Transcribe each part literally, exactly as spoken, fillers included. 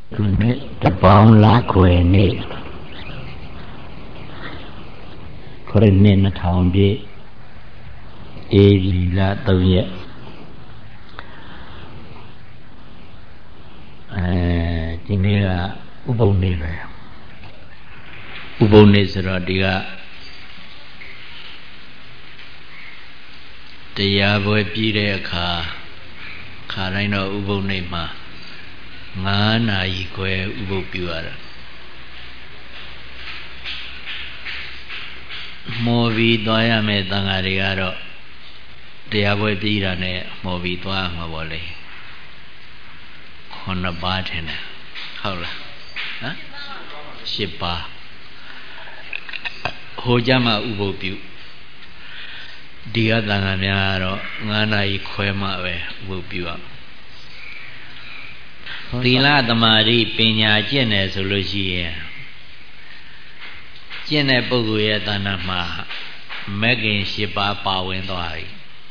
ตะปองละขวยนี่ขวยนี่นะทองพี่เอลีละตัวเยอะเออทีนี้ก็อุปนิเลยอุปนิสระดีก็တရားပွဲပြီးတဲ့အခါခါတိုင်းတော့ဥပုသ်နေ့မှာငါးနာရီခွဲဥပုသ်ပြုရတာမော်ပြီးသွားရမယ်တန်ဃာတွေကတော့တရားပွဲပြီးတာနဲ့မော်ပြီးသွားမှာပေါ့လေခုနှစ်ပါးထင်တယ်ဟုတ်လားဟမ်ရှစ်ပါးဟိုကြမှာဥပုသ်ပြုဒီကတန်ခါများတော့ငါးနာရီခွဲမှပဲဥပုသ်ပြုရသီလသမာဓိပညာကျင့်တယ်ဆိုလို့ရှိရင်ကျင့်တဲ့ပုဂ္ဂိုလ်ရဲ့တဏ္ဍာမှာမဂ္ဂင်၈ပါးပါဝင်သွားပြီ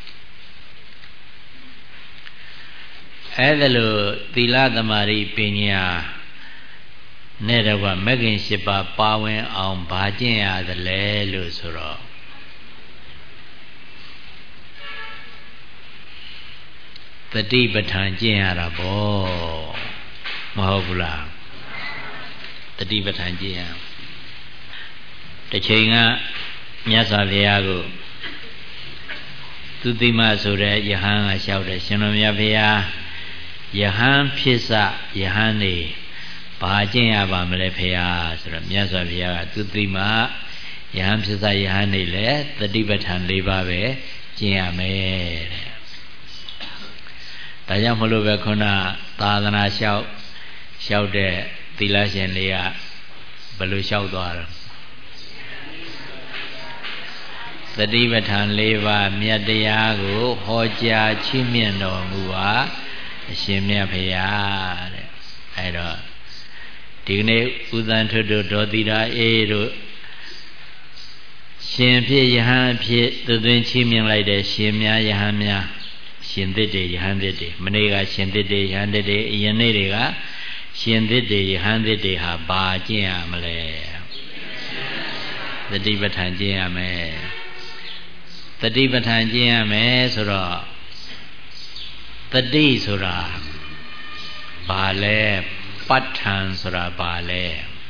အဲ့ဒါလို့သီလသမာဓိပညာနဲ့တော့ကမဂ္ဂင်၈ပါးပါဝင်အောင်ဘာကျင့်ရသလဲလို့ဆိုတော့တတိပဋ္ဌာန်ကျင့်ရတာပေါ့မဟုတ်ဘူးလားတတိပဋ္ဌာန်ကျင့်ရတစ်ချိန်ကမြတ်စွာဘုရားကိုသူတိမဆိုတဲ့ယဟန်ကလျှောက်တယ်ရှင်တော်မြတ်ဘုရားယဟန်ဖြစ်စယဟန်နေဘာကျင့်ရပါမလဲဘုရားဆိုတော့မြတ်စွာဘုရားကသူတိမယဟန်ဖြစ်စယဟန်နေလေတတိပဋ္ဌာန်၄ပါးပဲကျင့်ရမယ်တဲ့ဒါကြောင့်မလို့ပဲခုနသာသနာလျှောက်လျှောက်တဲ့သီလရှင်လေးကဘယ်လိုလျှောက်သွားတော့သတိပဋ္ဌာန်၄ပါးမြတ်တရားကိုဟောကြားချီးမြှင့်တော်မူပါအရှင်မြတ်ဘုရားတဲ့အဲတော့ဒီကနေ့ဥသံထွတ်တို့ဒေါ်သီရာအေးတို့ရှင်ဖြစ်ယဟန်ဖြစ်သူသွင်းချီးမြှင့်လိုက်တဲ့ရှင်များယဟန်များရှင်သစ်တွေယဟန်သစ်တွေမနေ့ကရှင်သစ်တွေယဟန်သစ်တွေအရင်နေ့တွေကရှင်သစ်တွေယဟန်သစ်တွေဟာဘာကျင့်ရမလဲသတိပဋ္ဌာန်ကျင့်ရမယ်သတိပဋ္ဌာန်ကျင့်ရမယ်ဆိုတော့တတိဆိုတာဘာလဲပဋ္ဌာန်ဆိုတာဘာလဲ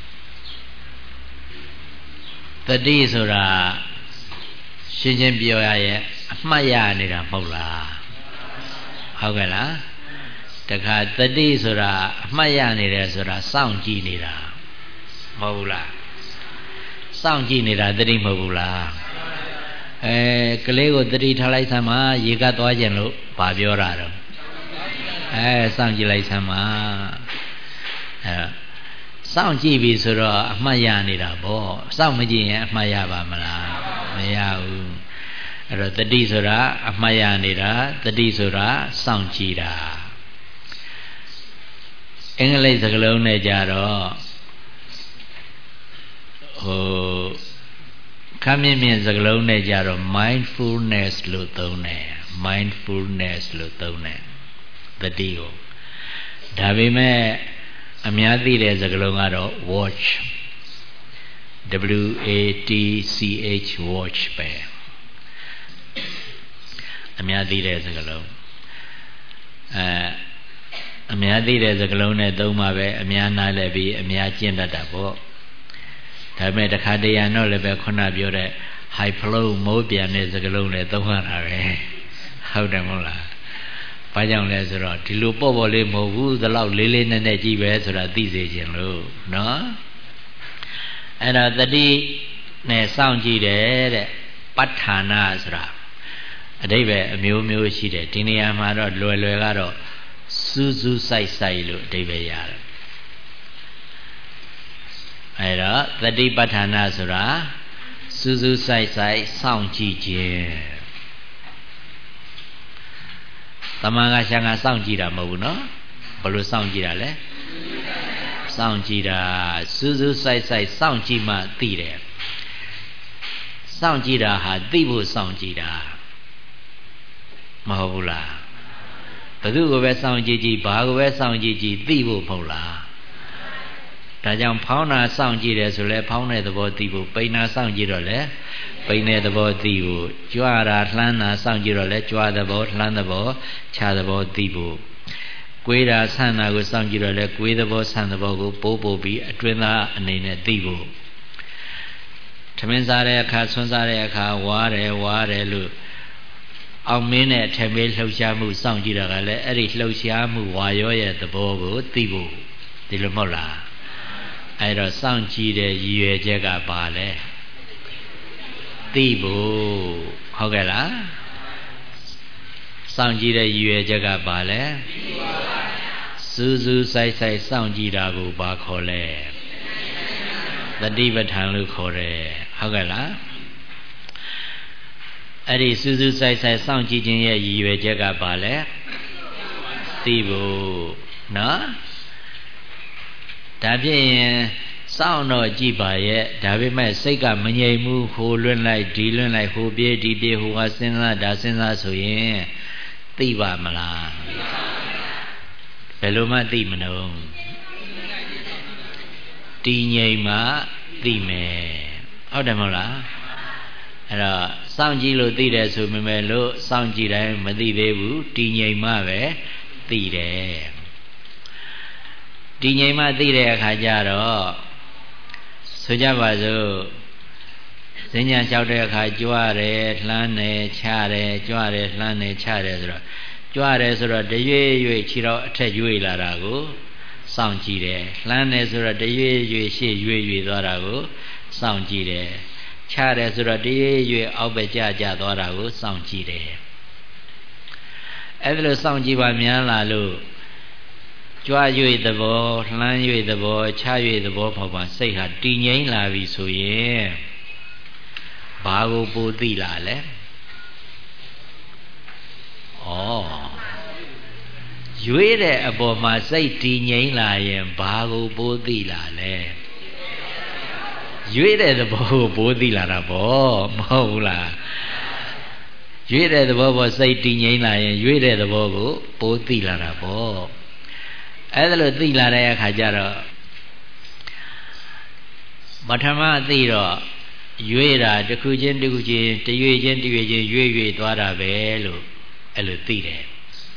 တတိဆိုတာရှင်းရှင်းပြောရရဲ့အမှတ်ရနေတာမဟုတ်လားဟုတ်ကဲ့လားတခါတတိဆိုတာအမှတ်ရနေတယ်ဆိုတာစောင့်ကြည့်နေတာမဟုတ်ဘူးလားစောင့်ကြည့်နေတာတတိမဟုတ်ဘူးလားအဲကလေးကိုတတိထားလိုက်သမ်းမှာရေကသွားခြင်းလို့ဘာပြောတာတော့အဲစောင့်ကြည့်လိုက်သမ်းမှာအဲစောင့်ကြည့်ပြီဆိုတော့အမှတ်ရနေတာပေါ့စောင့်မကြည့်ရင်အမှတ်ရပါမလားမရဘူးအဲ့တော့တတိဆိုတာအမှတ်ရနေတာတတိဆိုတာစောင့်ကြည့်တာအင်္ဂလိပ်စကားလုံးနဲ့ကြတော့ဟိုခမ်းမြင့်မြင့်စကားလုံးနဲ့ကြတော့ mindfulness လို့သုံးတယ် mindfulness လို့သုံးတယ်တတိကိုဒါပေမဲ့အများသိတဲ့စကားလုံးကတော့ watch W A T C H watch ပဲအများသိတဲ့စကားလုံးအဲအများသိတဲ့စကားလုံးနဲ့သုံးပါပဲအများနားလည်ပြီးအများကျင့်တတ်တာပေါ့ဒါပေမဲ့တခါတရံတော့လည်းပဲခုနပြောတဲ့ high flow မိုးပြန်တဲ့စကားလုံးနဲ့သုံးရတာပဲဟုတ်တယ်မဟုတ်လားဘာကြောင့်လဲဆိုတော့ဒီလိုပေါ့ပေါ့လေးမဟုတ်ဘူးဒီလောက်လေးလေးနက်နက်ကြီးပဲဆိုတာသိစေခြင်းလို့နော်အဲ့ဒါတတိနဲ့စောင့်ကြည့်တယ်တဲ့ပဋ္ဌာနာဆိုတာအဓိပ္ပာယ်အမျိုးမျိုးရှိတယ်ဒီနေရာမှာတော့လွယ်လွယ်ကတော့စူးစူးစိုက်စိုက်လို့အဓိပ္ပာယ်ရတယ်အဲ့တော့တတိပဋ္ဌာနာဆိုတာစူးစူးစိုက်စိုက်စောင့်ကြည့်ခြင်းတမန်ကရှာကစောင့်ကြည့်တာမဟုတ်ဘူးနော်ဘယ်လိုစောင့်ကြည့်တာလဲစောင့်ကြည့်တာစူးစူးစိုက်စိုက်စောင့်ကြည့်မှသိတယ်စောင့်ကြည့်တာဟာသိဖို့စောင့်ကြည့်တာမဟုတ်ဘူးလားဘယ်သူကိုပဲစောင့်ကြည့်ကြည့်ဘာကိုပဲစောင့်ကြည့်ကြည့်သိဖို့မဟုတ်လားဒါကြောင့်ဖောင်းတာစောင့်ကြည့်တယ်ဆိုလဲဖောင်းတဲ့သဘောသိဖို့ပိန်တာစောင့်ကြည့်တော့လဲပိန်တဲ့သဘောသိဖို့ကြွတာလှမ်းတာစောင့်ကြည့်တော့လဲကြွသဘောလှမ်းသဘောခြားသဘောသိဖို့ကွေးတာဆန့်တာကိုစောင့်ကြည့်တော့လဲကွေးသဘောဆန့်သဘောကိုပိုးပို့ပြီးအတွင်းသားအနေနဲ့သိဖို့ထမင်းစားတဲ့အခါဆွမ်းစားတဲ့အခါဝါတယ်ဝါတယ်လို့အောင်မင်းနဲ့ထမင်းလှုပ်ရှားမှုစောင့်ကြည့်တာကလည်းအဲ့ဒီလှုပ်ရှားမှုဝါရောရဲ့သဘောကိုသိဖို့ဒီလိုမဟုတ်လားအဲ့တော့စောင့်ကြည့်တဲ့ရည်ရွယ်ချက်ကဘာလဲသိဖို့ဟုတ်ကဲ့လားစောင့်ကြည့်တဲ့ရည်ရွယ်ချက်ကဘာလဲသိပါပါစူးစူးဆိုင်ဆိုင်စောင့်ကြည့်တာကိုဘာခေါ်လဲသတိပဋ္ဌာန်လို့ခေါ်တယ်ဟုတ်ကဲ့လားအဲ့ဒီစူးစူးဆိုင်ဆိုင်စောင့်ကြည့်ခြင်းရဲ့ရည်ရွယ်ချက်ကဘာလဲသိဖို့နော်ဒါဖြင့်စောင့်တော့ကြည့်ပါရဲ့ဒါပေမဲ့စိတ်ကမငြိမ်ဘူးဟိုလွန်းလိုက်ဒီလွန်းလိုက်ဟိုပြေးဒီပြေးဟိုကစဉ်းစားဒါစဉ်းစားဆိုရင်သိပါမလားဘယ်လိုမှသိမလို့တည်ငြိမ်မှသိမယ်ဟုတ်တယ်မဟုတ်လားအဲ့တော့စောင့်ကြည့်လို့သိတယ်ဆိုပေမဲ့လို့စောင့်ကြည့်တိုင်းမသိသေးဘူးတည်ငြိမ်မှပဲသိတယ်တည်ငြိမ်မှသိတဲ့အခါကျတော့ဆိုကြပါစို့ဈဉ္ညာလျှောက်တဲ့အခါကြွတယ်လှမ်းတယ်ချတယ်ကြွတယ်လှမ်းတယ်ချတယ်ဆိုတော့ကြွတယ်ဆိုတော့တရွေ့ရွေ့ခြေတော်အထက်ရွေ့လာတာကိုစောင့်ကြည့်တယ်လှမ်းတယ်ဆိုတော့တရွေ့ရွေ့ရှေ့ရွေ့ရွေ့သွားတာကိုစောင့်ကြည့်တယ်ချတယ်ဆိုတော့တရွေ့ရွေ့အောက်ပဲကျကျသွားတာကိုစောင့်ကြည့်တယ်အဲ့ဒါလို့စောင့်ကြည့်ပါများလာလို့ကြွ၍သဘောလှမ်း၍သဘောချ၍သဘောပေါ့ပါစိတ်ဟာတည်ငြိမ်လာပြီဆိုရင်ဘာကိုပိုသိလာလဲဩရွေးတဲ့အပေါ်မှာစိတ်တည်ငြိမ်လာရင်ဘာကိုပိုသိလာလဲရွေးတဲ့သဘောကိုပိုသိလာတာပေါ့မဟုတ်ဘူးလားရွေးတဲ့သဘောပေါ်စိတ်တည်ငြိမ်လာရင်ရွေးတဲ့သဘောကိုပိုသိလာတာပေါ့အဲ့ဒါလို့သိလာတဲ့အခါကျတော့ပထမသိတော့ရွေးတာတစ်ခုချင်းတစ်ခုချင်းတရွေ့ချင်းတရွေ့ချင်းရွေ့ရွေ့သွားတာပဲလို့အဲ့လိုသိတယ်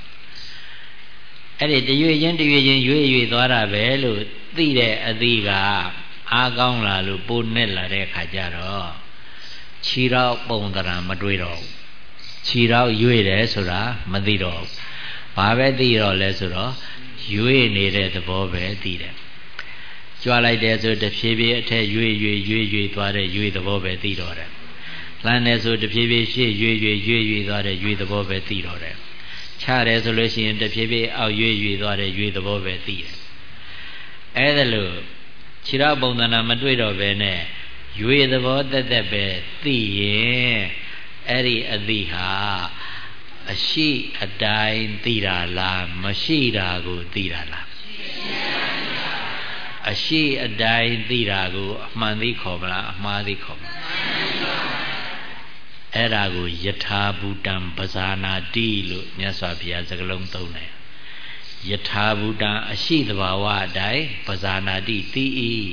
အဲ့ဒီတရွေ့ချင်းတရွေ့ချင်းရွေ့ရွေ့သွားတာပဲလို့သိတဲ့အသိကအားကောင်းလာလို့ပိုနဲ့လာတဲ့အခါကျတော့ခြေတော့ပုံတရာမတွေးတော့ဘူးခြေတော့ရွေ့တယ်ဆိုတာမသိတော့ဘူးဘာပဲသိတော့လဲဆိုတော့ရွေ့နေတဲ့သဘောပဲသိတယ်ကြွားလိုက်တယ်ဆိုတဖြည်းဖြည်းအထက်ရွေ့ရွေ့ရွေ့ရွေ့သွားတဲ့ရွေ့သဘောပဲသိတော့တယ်လှမ်းတယ်ဆိုတဖြည်းဖြည်းရှေ့ရွေ့ရွေ့ရွေ့ရွေ့သွားတဲ့ရွေ့သဘောပဲသိတော့တယ်ချတယ်ဆိုလို့ရှိရင်တဖြည်းဖြည်းအောက်ရွေ့ရွေ့သွားတဲ့ရွေ့သဘောပဲသိတယ်အဲ့ဒါလို့ခြေတော်ပုံသဏ္ဍာန်မတွေ့တော့ဘဲနဲ့ရွေ့သဘောတက်တက်ပဲသိရင်အဲ့ဒီအသိဟာအရှိအတိုင်းသိတာလားမရှိတာကိုသိတာလားအရှိအတိုင်းသိတာကိုအမှန်သိခေါ်မလားအမှားသိခေါ်မလားအဲ့ဒါကိုယထာဘူတံပဇာနာတိလို့မြတ်စွာဘုရားစကားလုံးသုံးတယ်ယထာဘူတံအရှိတဘာဝအတိုင်းပဇာနာတိသိ၏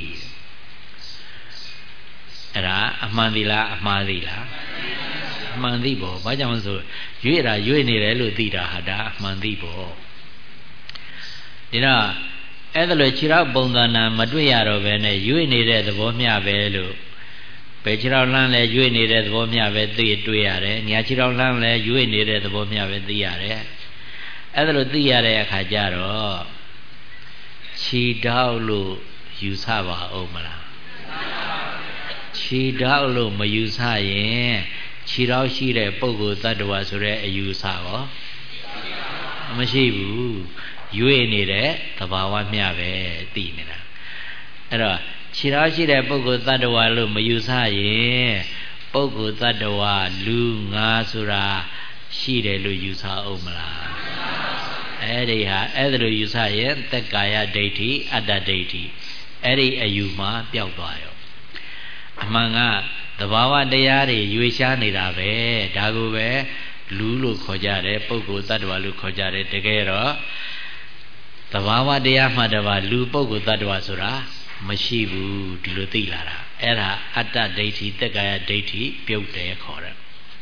အဲ့ဒါအမှန်သိလားအမှားသိလားအမှန်သိပေါ့ဘာကြောင့်ဆိုရွေ့တာရွေ့နေတယ်လို့သိတာဟာဒါအမှန်သိပေါ့ဒီတော့အဲ့ဒါလို့ခြေထောက်ပုံသဏ္ဍာန်မတွေ့ရတော့ဘဲနဲ့ရွေ့နေတဲ့သဘောမျှပဲလို့ဘယ်ခြေထောက်လှမ်းလဲရွေ့နေတဲ့သဘောမျှပဲသိတွေ့ရတယ်ညာခြေထောက်လှမ်းလဲရွေ့နေတဲ့သဘောမျှပဲသိရတယ်အဲ့ဒါလို့သိရတဲ့အခါကျတော့ခြေထောက်လို့ယူဆပါအောင်မလားခြေထောက်လို့မယူဆရင်ခြေထောက်ရှိတဲ့ပုဂ္ဂိုလ်တ attva ဆိုတဲ့အယူဆရောမရှိဘူးရွေ့နေတဲ့သဘာဝမျှပဲသိနေတာအဲ့တော့ခြေထောက်ရှိတဲ့ပုဂ္ဂိုလ်တ attva လို့မယူဆရင်ပုဂ္ဂိုလ်တ attva လူငါဆိုတာရှိတယ်လို့ယူဆအောင်မလားအဲ့ဒီဟာအဲ့ဒါလို့ယူဆရင်သက်ကာယဒိဋ္ဌိအတ္တဒိဋ္ဌိအဲ့ဒီအယူမှာပျောက်သွားရောအမှန်ကသဘာဝတရားတွေရွေရှားနေတာပဲဒါကိုပဲလူလို့ခေါ်ကြတယ်ပုဂ္ဂိုလ်တ attva လို့ခေါ်ကြတယ်တကယ်တော့သဘာဝတရားမှတပါလူပုဂ္ဂိုလ်တ attva ဆိုတာမရှိဘူးဒီလိုသိလာတာအဲ့ဒါအတ္တဒိဋ္ဌိတက္ကာယဒိဋ္ဌိပြုတ်တယ်ခေါ်တယ်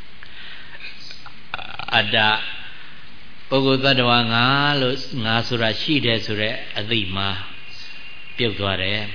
အတ္တပုဂ္ဂိုလ်သတ္တဝါငါလို့ငါဆိုတာရှိတယ်ဆိုတဲ့အသိမှပြုတ်သွားတယ်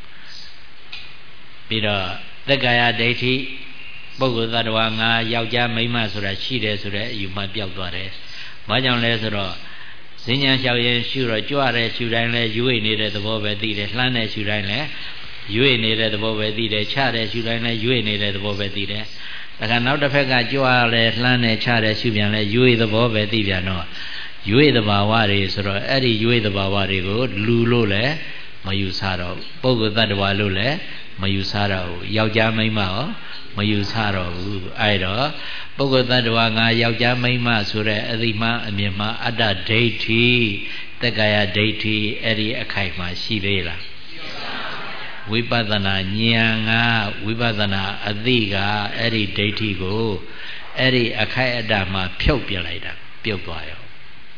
ပြီးတော့တက္ကာယဒိဋ္ဌိပုဂ္ဂိုလ်သတ္တဝါငါယောက်ျားမိန်းမဆိုတာရှိတယ်ဆိုတဲ့အယူမှပြောက်သွားတယ်ဘာကြောင့်လဲဆိုတော့ဈဉ္ညာလျှောက်ရင်ရှုတော့ကြွတဲ့ရှုတိုင်းလဲရွေ့နေတဲ့သဘောပဲသိတယ်လှမ်းတဲ့ရှုတိုင်းလဲရွေ့နေတဲ့သဘောပဲသိတယ်ချတဲ့ရှုတိုင်းလဲရွေ့နေတဲ့သဘောပဲသိတယ်ဒါကနောက်တစ်ဖက်ကကြွလဲလှမ်းတဲ့ချတဲ့ရှုပြန်လဲရွေ့သဘောပဲသိပြန်တော့ရွေ့သဘာဝတွေဆိုတော့အဲ့ဒီရွေ့သဘာဝတွေကိုလူလို့လဲမယူဆတော့ပုဂ္ဂိုလ်တ attva လို့လဲမယူဆတော့ဘူးယောက်ျားမိန်းမရောမယူဆတော့ဘူးအဲ့တော့ပုဂ္ဂိုလ်တ attva ငါယောက်ျားမိန်းမဆိုတဲ့အသိမှအမြင်မှအတ္တဒိဋ္ဌိတက္ကာယဒိဋ္ဌိအဲ့ဒီအခိုက်မှာရှိသေးလားဝိပဿနာဉာဏ်ကဝိပဿနာအသိကအဲ့ဒီဒိဋ္ဌိကိုအဲ့ဒီအခိုက်အတ္တမှာဖြုတ်ပြလိုက်တာပြုတ်သွားရော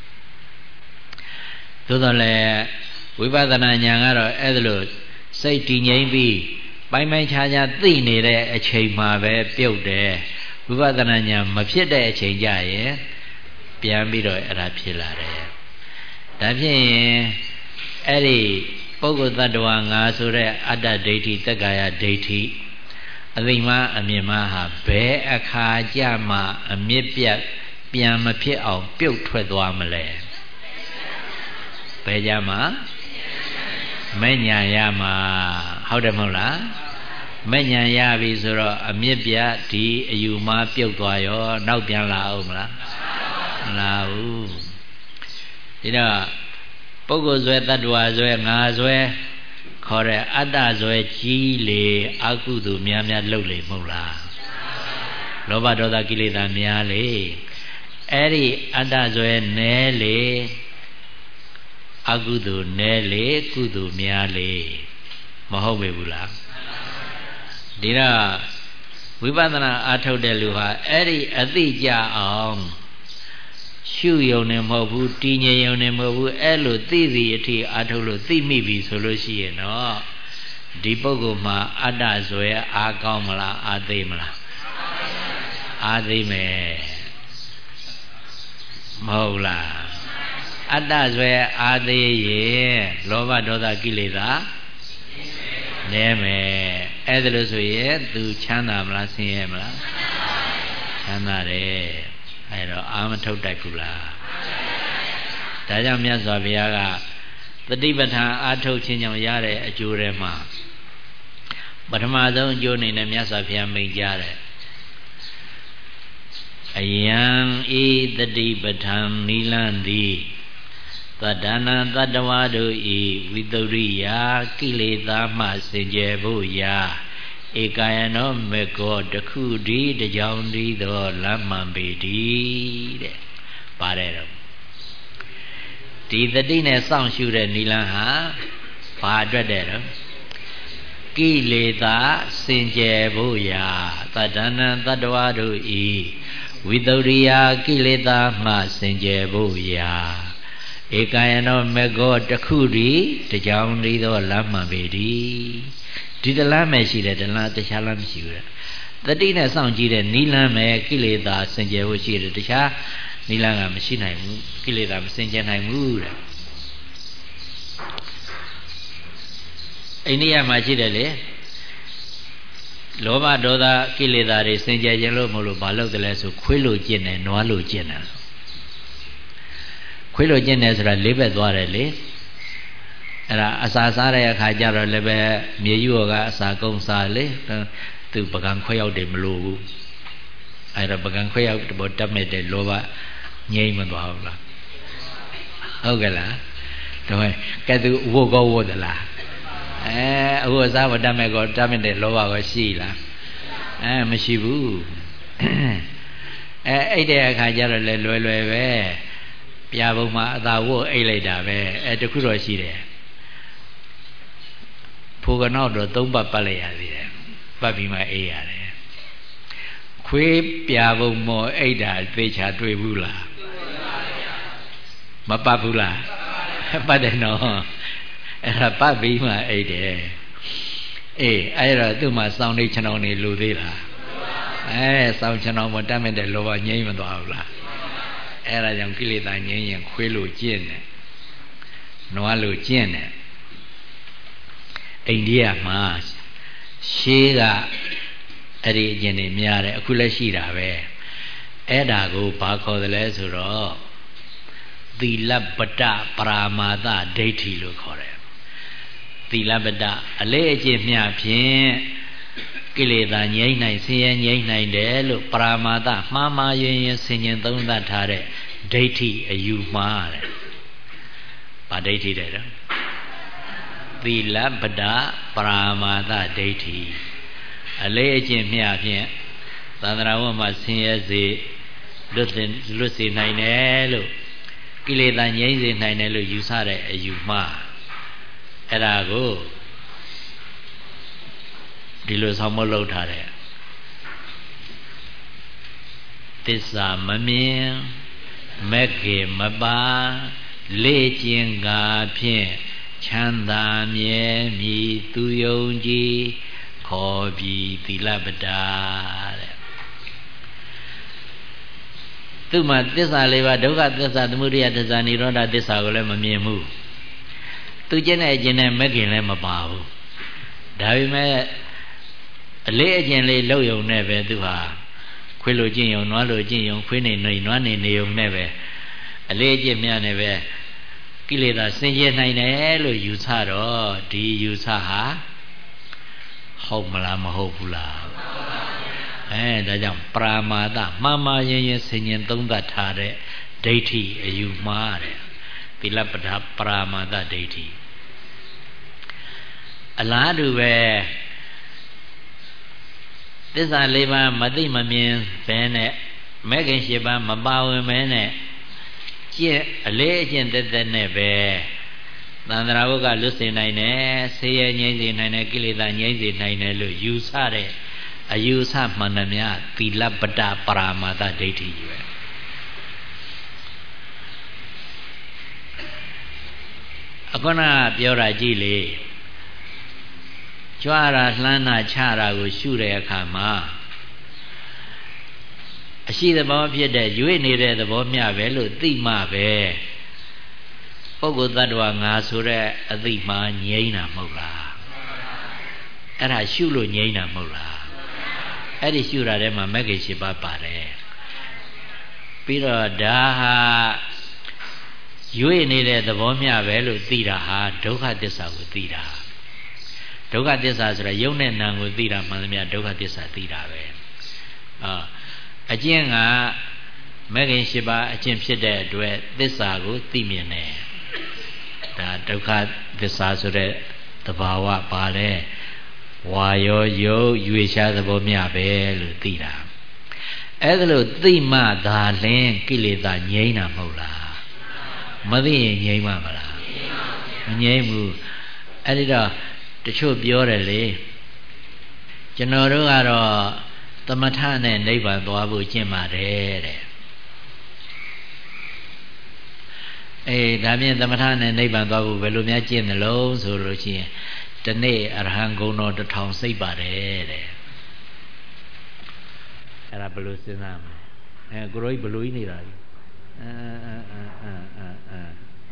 သို့တော်လည်းဝိပဿနာဉာဏ်ကတော့အဲ့ဒါလို့စိတ်တည်ငြိမ်ပြီးပိုင်းပိုင်းခြားခြားသိနေတဲ့အချိန်မှာပဲပြုတ်တယ်ဝိပဿနာဉာဏ်မဖြစ်တဲ့အချိန်ကြရင်ပြန်ပြီးတော့အဲ့ဒါဖြစ်လာတယ်ဒါဖြင့်အဲ့ဒီပုဂ္ဂိုလ်တ attva ငါဆိုတဲ့အတ္တဒိဋ္ဌိတက္ကာယဒိဋ္ဌိအသိမှအမြင်မှဟာဘယ်အခါကြမှအမြင့်ပြတ်ပြန်မဖြစ်အောင်ပြုတ်ထွက်သွားမလဲဘယ်ကြမှာမဲ့ညာရမှာဟုတ်တယ်မဟုတ်လားမဲ့ညာရပြီဆိုတော့အမြင့်ပြတ်ဒီအယူမှပြုတ်သွားရောနောက်ပြန်လာအောင်မလားမလာဘူးဒီတော့ပုဂ္ဂိုလ်ဇွဲတ attva ဇွဲငါဇွဲခေါ်တဲ့အတ္တဇွဲကြီးလေအကုသိုလ်များများလုပ်လေမဟုတ်လားလောဘဒေါသကိလေသာများလေအဲ့ဒီအတ္တဇွဲနည်းလေအကုသိုလ်နည်းလေကုသိုလ်များလေမဟုတ်ပေဘူးလားဒီတော့ဝိပဿနာအားထုတ်တဲ့လူဟာအဲ့ဒီအသိကြအောင်ရှုယုံနေမဟုတ်ဘူးတည်ငြိမ်ယုံနေမဟုတ်ဘူးအဲ့လိုသိစီအထိအားထုတ်လို့သိမိပြီဆိုလို့ရှိရင်တော့ဒီပုဂ္ဂိုလ်မှာအတ္တဇွဲအားကောင်းမလားအားသိမလားအားသိမယ်မဟုတ်လားအတ္တဇွဲအားသေးရင်လောဘဒေါသကိလေသာနည်းမယ်အဲ့ဒါလို့ဆိုရင်သူချမ်းသာမလားဆင်းရဲမလားချမ်းသာတယ်အဲ့တော့အာမထုတ်တတ်ဘူးလားဒါကြောင့်မြတ်စွာဘုရားကတတိပဋ္ဌာန်အာထုတ်ခြင်းကြောင့်ရတဲ့အကျိုးတွေမှာပထမဆုံးအကျိုးအနေနဲ့မြတ်စွာဘုရားမိန့်ကြားတယ်အယံဤတတိပဋ္ဌာန်နိလန္တိသတ္တနာတတ္တဝါတို့ဤဝိတ္တရိယာကိလေသာမှစင်ကြယ်ဖို့ရာဧကာယနောမေကောတခုဒီတကြောင်ဒီသောလမ်းမှန်ပေတိတဲ့ပါတယ်တော့ဒီတတိနဲ့စောင့်ရှုတဲ့နိလန်းဟာဘာအတွက်တဲ့တော့ကိလေသာစင်ကြယ်ဖို့ရာသတ္တနာတတ္တဝါတို့ဤဝိတ္တရိယာကိလေသာမှစင်ကြယ်ဖို့ရာဧကာယနောမေကောတခုဒီတကြောင်ဒီသောလမ်းမှန်ပေတိဒီတလမ်းပဲရှိတယ်တလမ်းတခြားလမ်းမရှိဘူးတတိနဲ့စောင့်ကြည့်တဲ့နိလန်းပဲကိလေသာစင်ကြယ်ဖို့ရှိတယ်တခြားနိလန်းကမရှိနိုင်ဘူးကိလေသာမစင်ကြယ်နိုင်ဘူးတဲ့အိန္ဒိယမှာရှိတယ်လေလောဘဒေါသကိလေသာတွေစင်ကြယ်ခြင်းလို့မလို့မလုပ်တယ်လဲဆိုခွေးလို့ကျင့်တယ်နွားလို့ကျင့်တယ်ခွေးလို့ကျင့်တယ်ဆိုတာလေးဘက်သွားတယ်လေအဲ့ဒါအစာစားတဲ့အခါကျတော့လည်းပဲမြေယူောကအစာကုန်းစားလေသူပကံခွဲရောက်တယ်မလို့ဘူးအဲ့တော့ပကံခွဲရောက်တဲ့ဘောတက်မဲ့တဲ့လောဘငြိမ့်မသွားဘူးလားဟုတ်ကဲ့လားတော့ကဲသူဝတ်ကောဝတ်သလားအဲအခုအစားမတက်မဲ့ကောတက်မဲ့တဲ့လောဘကောရှိလားအဲမရှိဘူးအဲအဲ့တဲ့အခါကျတော့လေလွယ်လွယ်ပဲပြာပုံမှာအသာဝတ်အိတ်လိုက်တာပဲအဲတခုတော့ရှိတယ်ဖိုကနောက်တော့သုံးပတ်ပတ်လိုက်ရသေးတယ်ပတ်ပြီးမှအေးရတယ်ခွေးပြာပုံမော်အိတ်တာသေချာတွေ့ဘူးလားမပတ်ဘူးလားပတ်တယ်နော်အဲ့ဒါပတ်ပြီးမှအိတ်တယ်အေးအဲ့တော့သူ့မှာစောင်းနေချောင်းနေလူသေးလားအဲစောင်းချောင်းမတတ်မဲ့တဲ့လောဘငြိမ်းမသွားဘူးလားအဲ့ဒါကြောင့်ကိလေသာငြိမ်းရင်ခွေးလို့ကျင့်တယ်နွားလို့ကျင့်တယ်အိန္ဒိယမှာရှေးကအဲ့ဒီအကျင့်တွေများတယ်အခုလည်းရှိတာပဲအဲ့ဒါကိုဘာခေါ်တယ်လဲဆိုတော့သီလပတ္တပရာမာသဒိဋ္ဌိလို့ခေါ်တယ်သီလပတ္တအလေးအကျင့်မျှဖြင့်ကိလေသာငြိမ်းနိုင်ဆင်းရဲငြိမ်းနိုင်တယ်လို့ပရာမာသမှားမှားယွင်းယွင်းဆင်ញင်သုံးသပ်ထားတဲ့ဒိဋ္ဌိအယူမှားတယ်ဗာဒိဋ္ဌိတဲ့တော့သီလပတ္တပရာမာသဒိဋ္ဌိအလေးအကျင့်မျှဖြင့်သန္တရာဝမှာဆင်းရဲစေလွတ်လွတ်စေနိုင်တယ်လို့ကိလေသာငြိမ်းစေနိုင်တယ်လို့ယူဆတဲ့အယူမှားအဲ့ဒါကိုဒီလိုဆောင်မလုပ်ထားတဲ့သစ္စာမမြင်မက်ကေမပါလေ့ကျင့်ကားဖြင့်ချမ်းသာမြဲမြည်သူယုံကြည်ခေါ်ပြီးသီလပတ္တတဲ့သူ့မှာသစ္စာလေးပါးဒုက္ခသစ္စာသမုဒယသစ္စာនិရောဓသစ္စာကိုလည်းမမြင်ဘူးသူကျင့်တဲ့အကျင့်နဲ့မက်ခင်လည်းမပါဘူးဒါပေမဲ့အလေးအကျင့်လေးလောက်ယုံနဲ့ပဲသူဟာခွေးလိုကျင့်ယုံနွားလိုကျင့်ယုံခွေးနေနေနွားနေနေယုံနဲ့ပဲအလေးအကျင့်များနဲ့ပဲကိလေသာစင်ကြယ်နိုင်တယ်လို့ယူဆတော့ဒီယူဆဟာဟုတ်မလားမဟုတ်ဘူးလားအဲဒါကြောင့်ပရာမာသမှားမှားရင်ရင်ဆင်ញင်သုံးသပ်ထားတဲ့ဒိဋ္ဌိအယူမှားတယ်သီလပတ္တပရာမာသဒိဋ္ဌိအလားတူပဲသစ္စာလေးပါးမသိမမြင်ဘဲနဲ့မဲခင်၈ပါးမပါဝင်ဘဲနဲ့ကျင့်အလေးအကျင့်တက်တက်နဲ့ပဲသန္တရာဝကလွတ်စေနိုင်တယ်ဆေးရငြိမ်းစေနိုင်တယ်ကိလေသာငြိမ်းစေနိုင်တယ်လို့ယူဆတဲ့အယူဆမှန်သမျှသီလပတ္တပရာမာသဒိဋ္ဌိကြီးပဲအခုနပြောတာကြည့်လေကြွားတာလှမ်းတာချတာကိုရှုတဲ့အခါမှာအရှိသဘောဖြစ်တဲ့ရွေ့နေတဲ့သဘောမျှပဲလို့သိမှပဲပုဂ္ဂိုလ်တ attva ငါဆိုတဲ့အသိမှငြိမ်းတာမဟုတ်လားအဲ့ဒါရှုလို့ငြိမ်းတာမဟုတ်လားအဲ့ဒီရှုတာထဲမှာမဂ္ဂင်၈ပါးပါတယ်ပြီးတော့ဒါဟာရွေ့နေတဲ့သဘောမျှပဲလို့သိတာဟာဒုက္ခသစ္စာကိုသိတာဒုက္ခသစ္စာဆိုတာယုံနဲ့နာကိုသိတာမှန်သမျှဒုက္ခသစ္စာသိတာပဲအာအကျင့်ကမဂ္ဂင်၈ပါးအကျင့်ဖြစ်တဲ့အတွက်သစ္စာကိုသိမြင်တယ်ဒါဒုက္ခသစ္စာဆိုတဲ့သဘာဝပါလဲဝါရောယုတ်ရွေရှားသဘောမျှပဲလို့သိတာအဲ့ဒါလို့သိမှသာလင်ကိလေသာငြိမ်းတာမဟုတ်လားမသိရင်ငြိမ်းမှာမလားမငြိမ်းဘူးအဲ့ဒီတော့တချို့ပြောတယ်လေကျွန်တော်တို့ကတော့သမထနဲ့နိဗ္ဗာန်သွားဖို့ကျင့်ပါတယ်တဲ့အေးဒါဖြင့်သမထနဲ့နိဗ္ဗာန်သွားဖို့ဘယ်လိုများကျင့်သလဲဆိုလို့ရှိရင်ဒီနေ့အရဟံဂုဏ်တော်တစ်ထောင်စိတ်ပါတယ်တဲ့အဲ့ဒါဘယ်လိုစဉ်းစားမလဲအဲကိုရိုးဘယ်လိုနေတာလဲအာအာအာအာအာ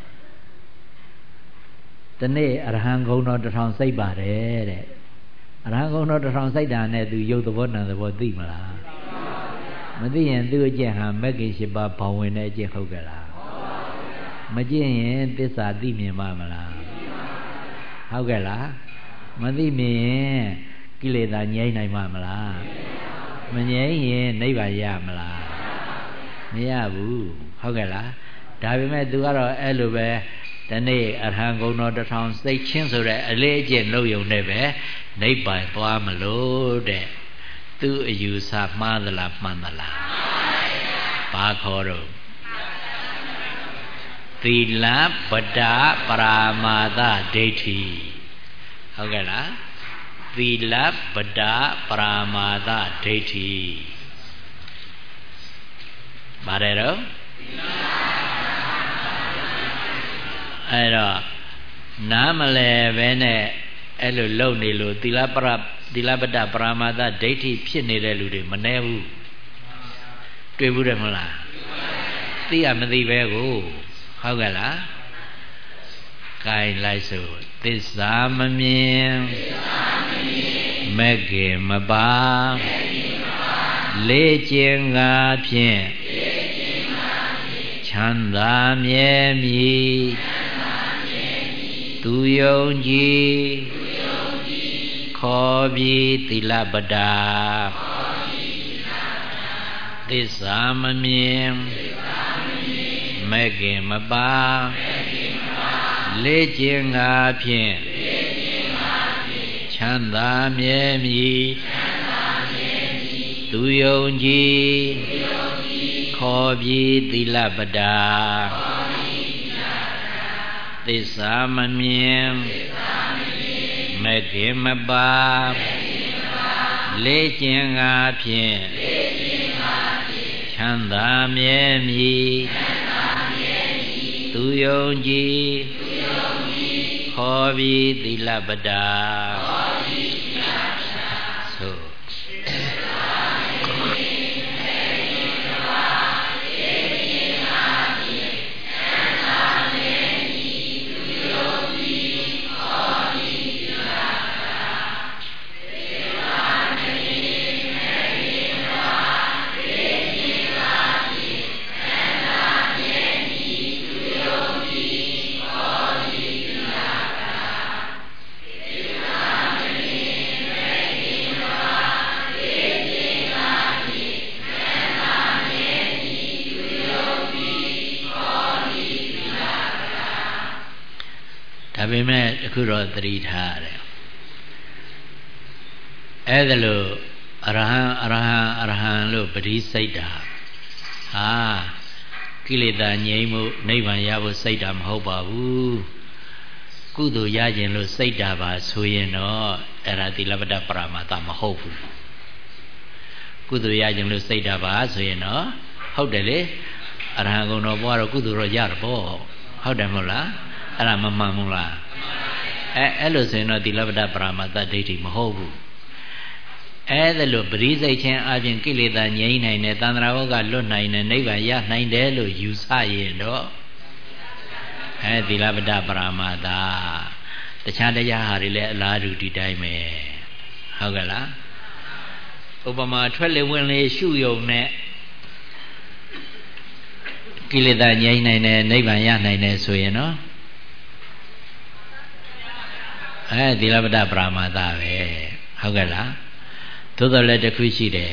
ဒီနေ့အရဟံဂုဏ်တော်တစ်ထောင်စိတ်ပါတယ်တဲ့အရဟံဂုဏ်တော်တစ်ထောင်စိတ်တာနဲ့သူရုပ်သဘောနာသဘောသိမလားမသိရင်သူ့အကျင့်ဟာမဂ္ဂင်၈ပါးဘောင်ဝင်တဲ့အကျင့်ဟုတ်ကြလားမကျင့်ရင်သစ္စာသိမြင်ပါမလားဟုတ်ကဲ့လားမသိမြင်ရင်ကိလေသာငြိမ်းနိုင်မှာမလားမငြိမ်းရင်နိဗ္ဗာန်ရမလားမရဘူးဟုတ်ကဲ့လားဒါပေမဲ့သူကတော့အဲ့လိုပဲဒီနေ့အရဟံဂုဏ်တော်တစ်ထောင်စိတ်ချင်းဆိုတဲ့အလေးအကျင့်လုပ်ယုံနဲ့ပဲနိဗ္ဗာန်သွားမလို့တဲ့သူအယူဆမှားသလားမှန်သလားဘာခေါ်တော့သီလပတ္တပရာမာသဒိဋ္ဌိဟုတ်ကဲ့လားသီလပတ္တပရာမာသဒိဋ္ဌိပါတယ်တော့အဲ့တော့နားမလဲပဲနဲ့အဲ့လိုလုံနေလို့သီလပရသီလပတ္တပရမတ္တဒိဋ္ဌိဖြစ်နေတဲ့လူတွေမနှဲဘူးတွေ့ဘူးတယ်မလားသိရမသိပဲကိုဟုတ်ကဲ့လားကိုင်လိုက်စို့သစ္စာမမြင်မဂ္ဂင်မပါလေ့ကျင့်ကားဖြင့်ချမ်းသာမြဲမြည်သူယုံကြည်ခေါ်ပြီးသီလပတ္တာသစ္စာမမြင်မဂ္ဂင်မပါလေ့ကျင့်ကားဖြင့်ချမ်းသာမြဲမြည်သူယုံကြည်ခေါ်ပြီးသီလပတ္တာသစ္စာမမြင်မဂ္ဂင်မပါလေ့ကျင့်ကားဖြင့်ချမ်းသာမြဲမြည်သူယုံကြည်ခေါ်ပြီးသီလပတ္တာသို့ဒါပေမဲ့အခုတော့သတိထားရတယ်အဲ့ဒါလို့အရဟံအရဟံအရဟံလို့ပရိစိတ်တာဟာကိလေသာငြိမ်းမှုနိဗ္ဗာန်ရဖို့စိတ်တာမဟုတ်ပါဘူးကုသိုလ်ရခြင်းလို့စိတ်တာပါဆိုရင်တော့အဲ့ဒါသီလပတ္တပရမတ္တမဟုတ်ဘူးကုသိုလ်ရခြင်းလို့စိတ်တာပါဆိုရင်တော့ဟုတ်တယ်လေအရဟံဂုဏ်တော်ဘွားတော့ကုသိုလ်တော့ရတယ်ပေါ့ဟုတ်တယ်မဟုတ်လားအဲ့ဒါမမှန်ဘူးလားအဲအဲ့လိုဆိုရင်တော့သီလပတ္တပရမတ္တဒိဋ္ဌိမဟုတ်ဘူးအဲ့ဒါလို့ပရိစိတ်ချင်းအပြင်ကိလေသာငြိမ်းနိုင်တယ်သန္တရာဝကလွတ်နိုင်တယ်နိဗ္ဗာန်ရနိုင်တယ်လို့ယူဆရင်တော့အဲသီလပတ္တပရမတ္တတခြားတရားဟာတွေလည်းအလားတူဒီတိုင်းပဲဟုတ်ကဲ့လားဥပမာထွက်လေဝင်လေရှုယုံနဲ့ကိလေသာငြိမ်းနိုင်တယ်နိဗ္ဗာန်ရနိုင်တယ်ဆိုရင်နော်အဲသီလပတ္တပရမတ္တပဲဟုတ်ကဲ့လားသို့တော်လည်းတစ်ခုရှိတယ်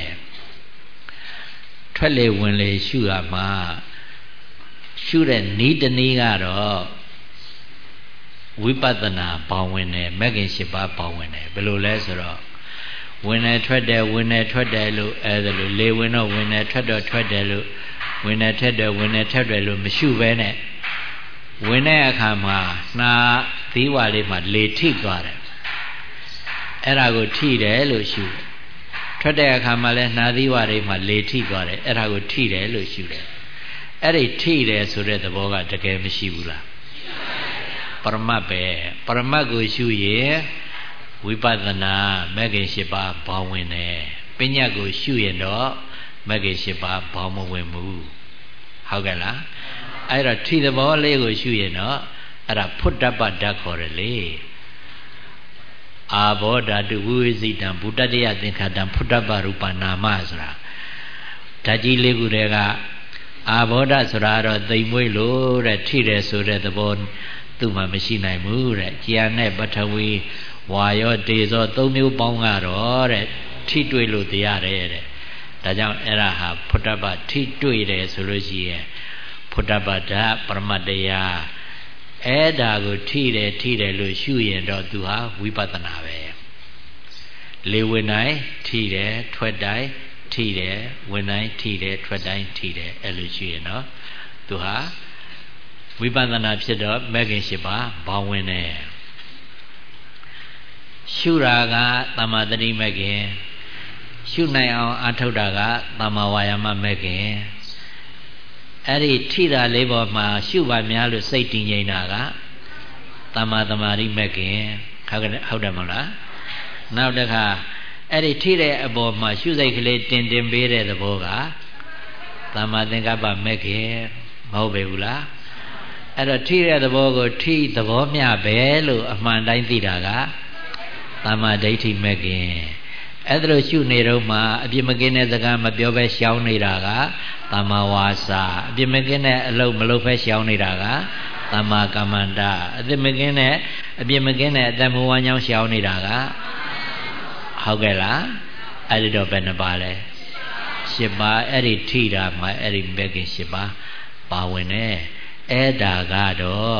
ထွက်လေဝင်လေရှုရမှာရှုတဲ့ဤတနည်းကတော့ဝိပဿနာပေါင်းဝင်တယ်မဂ္ဂင်၈ပါးပေါင်းဝင်တယ်ဘယ်လိုလဲဆိုတော့ဝင်တယ်ထွက်တယ်ဝင်တယ်ထွက်တယ်လို့အဲဒါလို့လေဝင်တော့ဝင်တယ်ထွက်တော့ထွက်တယ်လို့ဝင်တယ်ထွက်တယ်ဝင်တယ်ထွက်တယ်လို့မရှုဘဲနဲ့ဝင်တဲ့အခါမှာနှာသီးဝါလေးမှာလေထိသွားတယ်အဲ့ဒါကိုထိတယ်လို့ရှုတယ်ထွက်တဲ့အခါမှာလည်းနှာသီးဝါလေးမှာလေထိသွားတယ်အဲ့ဒါကိုထိတယ်လို့ရှုတယ်အဲ့ဒီထိတယ်ဆိုတဲ့သဘောကတကယ်မရှိဘူးလားပရမတ်ပဲပရမတ်ကိုရှုရင်ဝိပဿနာမဂ္ဂင်၈ပါးဘောင်းဝင်တယ်ပညာကိုရှုရင်တော့မဂ္ဂင်၈ပါးဘောင်းမဝင်ဘူးဟုတ်ကဲ့လားအဲ့တော့ထိသဘောလေးကိုရှုရင်တော့အဲ့ဒါဖုတ္တပ္ပဓာတ်ခေါ်တယ်လေအာဘောဓာတုဝိဝိဇိတံဘုတ္တတယသင်္ခါတံဖုတ္တပ္ပရူပနာမဆိုတာဓာတ်ကြီးလေးခုတည်းကအာဘောဓဆိုတာတော့သိမ်မွေးလို့တဲ့ထိတယ်ဆိုတဲ့သဘောသူ့မှာမရှိနိုင်ဘူးတဲ့ကြာနဲ့ပထဝီဝါရောဒေဇောသုံးမျိုးပေါင်းကတော့တဲ့ထိတွေ့လို့တရားတယ်တဲ့ဒါကြောင့်အဲ့ဒါဟာဖုတ္တပ္ပထိတွေ့တယ်ဆိုလို့ရှိရင်ဖုတ္တပ္ပဓာတ်ပရမတ္တရားအဲ့ဒါကိုထိတယ်ထိတယ်လို့ရှုရင်တော့သူဟာဝိပဿနာပဲလေဝင်တိုင်းထိတယ်ထွက်တိုင်းထိတယ်ဝင်တိုင်းထိတယ်ထွက်တိုင်းထိတယ်အဲ့လိုရှုရင်တော့သူဟာဝိပဿနာဖြစ်တော့မဂ္ဂင်၈ပါးဘောင်းဝင်တယ်ရှုတာကသမ္မာတတိမဂ္ဂင်ရှုနိုင်အောင်အထောက်တာကသမ္မာဝါယာမမဂ္ဂင်အဲ့ဒီထိတာလေးပေါ်မှာရှုပါများလို့စိတ်တည်ငြိမ်တာကသသမ္မာသမာဓိမဲ့ခင်ဟုတ်ကဲ့ဟုတ်တယ်မဟုတ်လားနောက်တစ်ခါအဲ့ဒီထိတဲ့အပေါ်မှာရှုစိတ်ကလေးတင်တင်ပေးတဲ့သဘောကသမ္မာသင်္ကပ္ပမဲ့ခင်မဟုတ်ပေဘူးလားအဲ့တော့ထိတဲ့သဘောကိုထိသဘောမျှပဲလို့အမှန်တိုင်းသိတာကသမ္မာဒိဋ္ဌိမဲ့ခင်အဲ့ဒါလို့ရှုနေတော့မှအပြစ်မကင်းတဲ့စကားမပြောဘဲရှောင်နေတာကသမ္မာဝါစာအပြစ်မကင်းတဲ့အလုပ်မလုပ်ဘဲရှောင်နေတာကသမ္မာကမ္မန္တအပြစ်မကင်းတဲ့အပြစ်မကင်းတဲ့အတ္တမဝါညောင်းရှောင်နေတာကဟုတ်ကဲ့လားအဲ့ဒီတော့ဘယ်နှပါလဲရှစ်ပါးအဲ့ဒီထိတာမှာအဲ့ဒီမဲ့ခင်ရှစ်ပါးပါဝင်တယ်အဲ့ဒါကတော့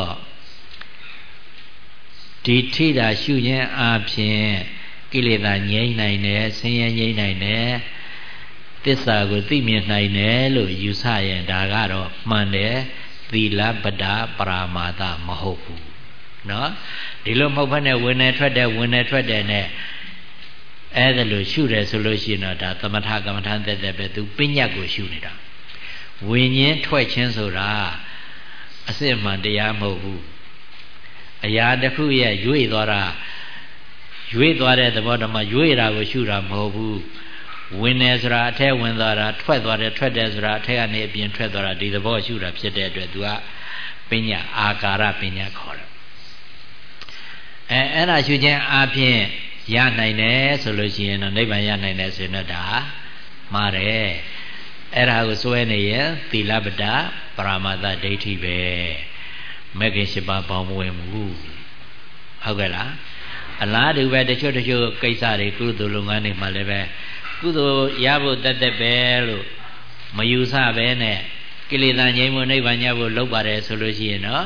ဒီထိတာရှုခြင်းအပြင်ကိလေသာငြိမ်းနိုင်တယ်ဆင်းရဲငြိမ်းနိုင်တယ်သစ္စာကိုသိမြင်နိုင်တယ်လို့ယူဆရင်ဒါကတော့မှန်တယ်သီလပဒပရာမာသမဟုတ်ဘူးเนาะဒီလိုမဟုတ်ဘဲနဲ့ဝင်နေထွက်တယ်ဝင်နေထွက်တယ်နဲ့အဲ့ဒါလို့ရှုတယ်ဆိုလို့ရှိရင်တော့ဒါသမထကမ္မထာတက်တက်ပဲသူပညာကိုရှုနေတာဝิญဉ်ထွက်ခြင်းဆိုတာအစစ်မှန်တရားမဟုတ်ဘူးအရာတစ်ခုရဲ့ရွေ့သွားတာရွေ့သွားတဲ့သဘောတည်းမှာရွေ့တာကိုရှုတာမဟုတ်ဘူးဝင်တယ်ဆိုတာအထက်ဝင်သွားတာထွက်သွားတယ်ထွက်တယ်ဆိုတာအထက်ကနေအပြင်ထွက်သွားတာဒီသဘောရှုတာဖြစ်တဲ့အတွက်သူကပညာအာကာရပညာခေါ်တယ်အဲအဲ့ဒါရှုခြင်းအပြင်ရနိုင်တယ်ဆိုလို့ရှိရင်တော့နိဗ္ဗာန်ရနိုင်တယ်ဆိုရင်တော့ဒါမှားတယ်အဲ့ဒါကိုစွဲနေရင်သီလပဒပရမတ္တဒိဋ္ဌိပဲမဂ္ဂင်၈ပါးပေါင်းမဝင်ဘူးဟုတ်ကဲ့လားအလားတူပဲတချို့တချို့ကိစ္စတွေကုသိုလ်လုပ်ငန်းတွေမှာလည်းပဲကုသိုလ်ရဖို့တတ်တတ်ပဲလို့မယူဆပဲနဲ့ကိလေသာငြိမ်းမှုနိဗ္ဗာန်ရဖို့လုပ်ပါတယ်ဆိုလို့ရှိရင်တော့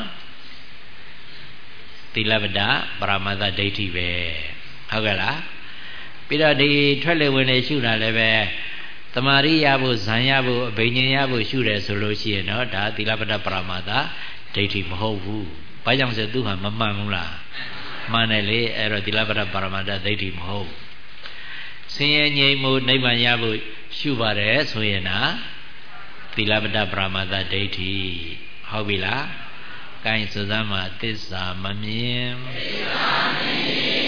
သီလပဒပရမတ္တဒိဋ္ဌိပဲဟုတ်ကဲ့လားပြီးတော့ဒီထွက်လေဝင်လေရှုတာလည်းပဲတမာရိရဖို့ဇံရဖို့အဘိညာဉ်ရဖို့ရှုတယ်ဆိုလို့ရှိရင်တော့ဒါသီလပဒပရမတ္တဒိဋ္ဌိမဟုတ်ဘူးဘာကြောင့်ဆိုသူဟာမမှန်ဘူးလားမှန်တယ်လေအဲ့တော့သီလပဒပရမတ္တဒိဋ္ဌိမဟုတ်ဆင်းရဲငြိမ်းမှုနိဗ္ဗာန်ရဖို့ရှုပါတယ်ဆိုရင်ဒါသီလပဒပရမတ္တဒိဋ္ဌိဟုတ်ပြီလားကိုင်းစွစမ်းမှာသစ္စာမမြင်သစ္စာမမြင်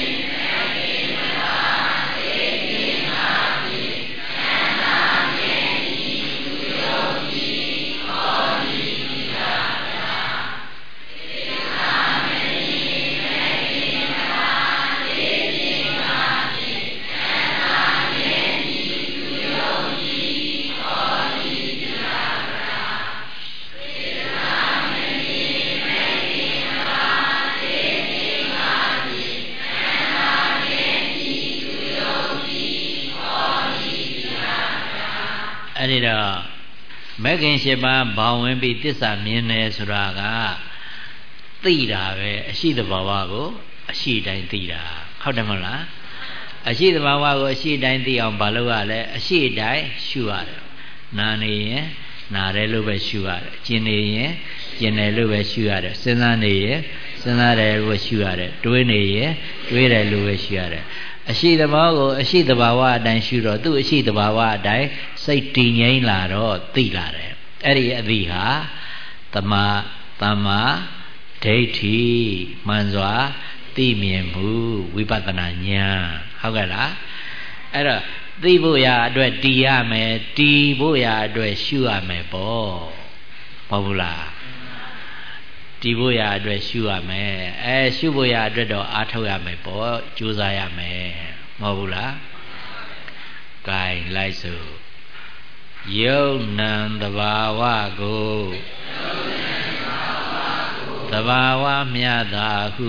အဲ့ဒီတော့မဂ္ဂင်၈ပါးဘောင်ဝင်ပြီးသစ္စာမြင်တယ်ဆိုတာကသိတာပဲအရှိတဘာဝကိုအရှိတိုင်းသိတာဟုတ်တယ်မဟုတ်လားအရှိတဘာဝကိုအရှိတိုင်းသိအောင်ဘာလုပ်ရလဲအရှိတိုင်းရှုရတယ်နာနေရင်နာတယ်လို့ပဲရှုရတယ်ကျင်နေရင်ကျင်တယ်လို့ပဲရှုရတယ်စဉ်းစားနေရင်စဉ်းစားတယ်လို့ရှုရတယ်တွေးနေရင်တွေးတယ်လို့ပဲရှုရတယ်အရှိတဘာဝကိုအရှိတဘာဝအတိုင်းရှုတော့သူ့အရှိတဘာဝအတိုင်းစိတ်တည်ငြိမ်လာတော့သိလာတယ်အဲ့ဒီအသိဟာတမသမ္မာဒိဋ္ဌိမှန်စွာသိမြင်မှုဝိပဿနာဉာဏ်ဟုတ်ကဲ့လားအဲ့တော့သိဖို့ရအတွက်တည်ရမယ်တည်ဖို့ရအတွက်ရှုရမယ်ပေါ့မဟုတ်ဘူးလားတည်ဖို့ရအတွက်ရှုရမယ်အဲရှုဖို့ရအတွက်တော့အားထုတ်ရမယ်ပေါ့ကြိုးစားရမယ်မဟုတ်ဘူးလား gain လိုက်စို့ယုံနံတဘာဝကိုတဘာဝမြတ်သာဟု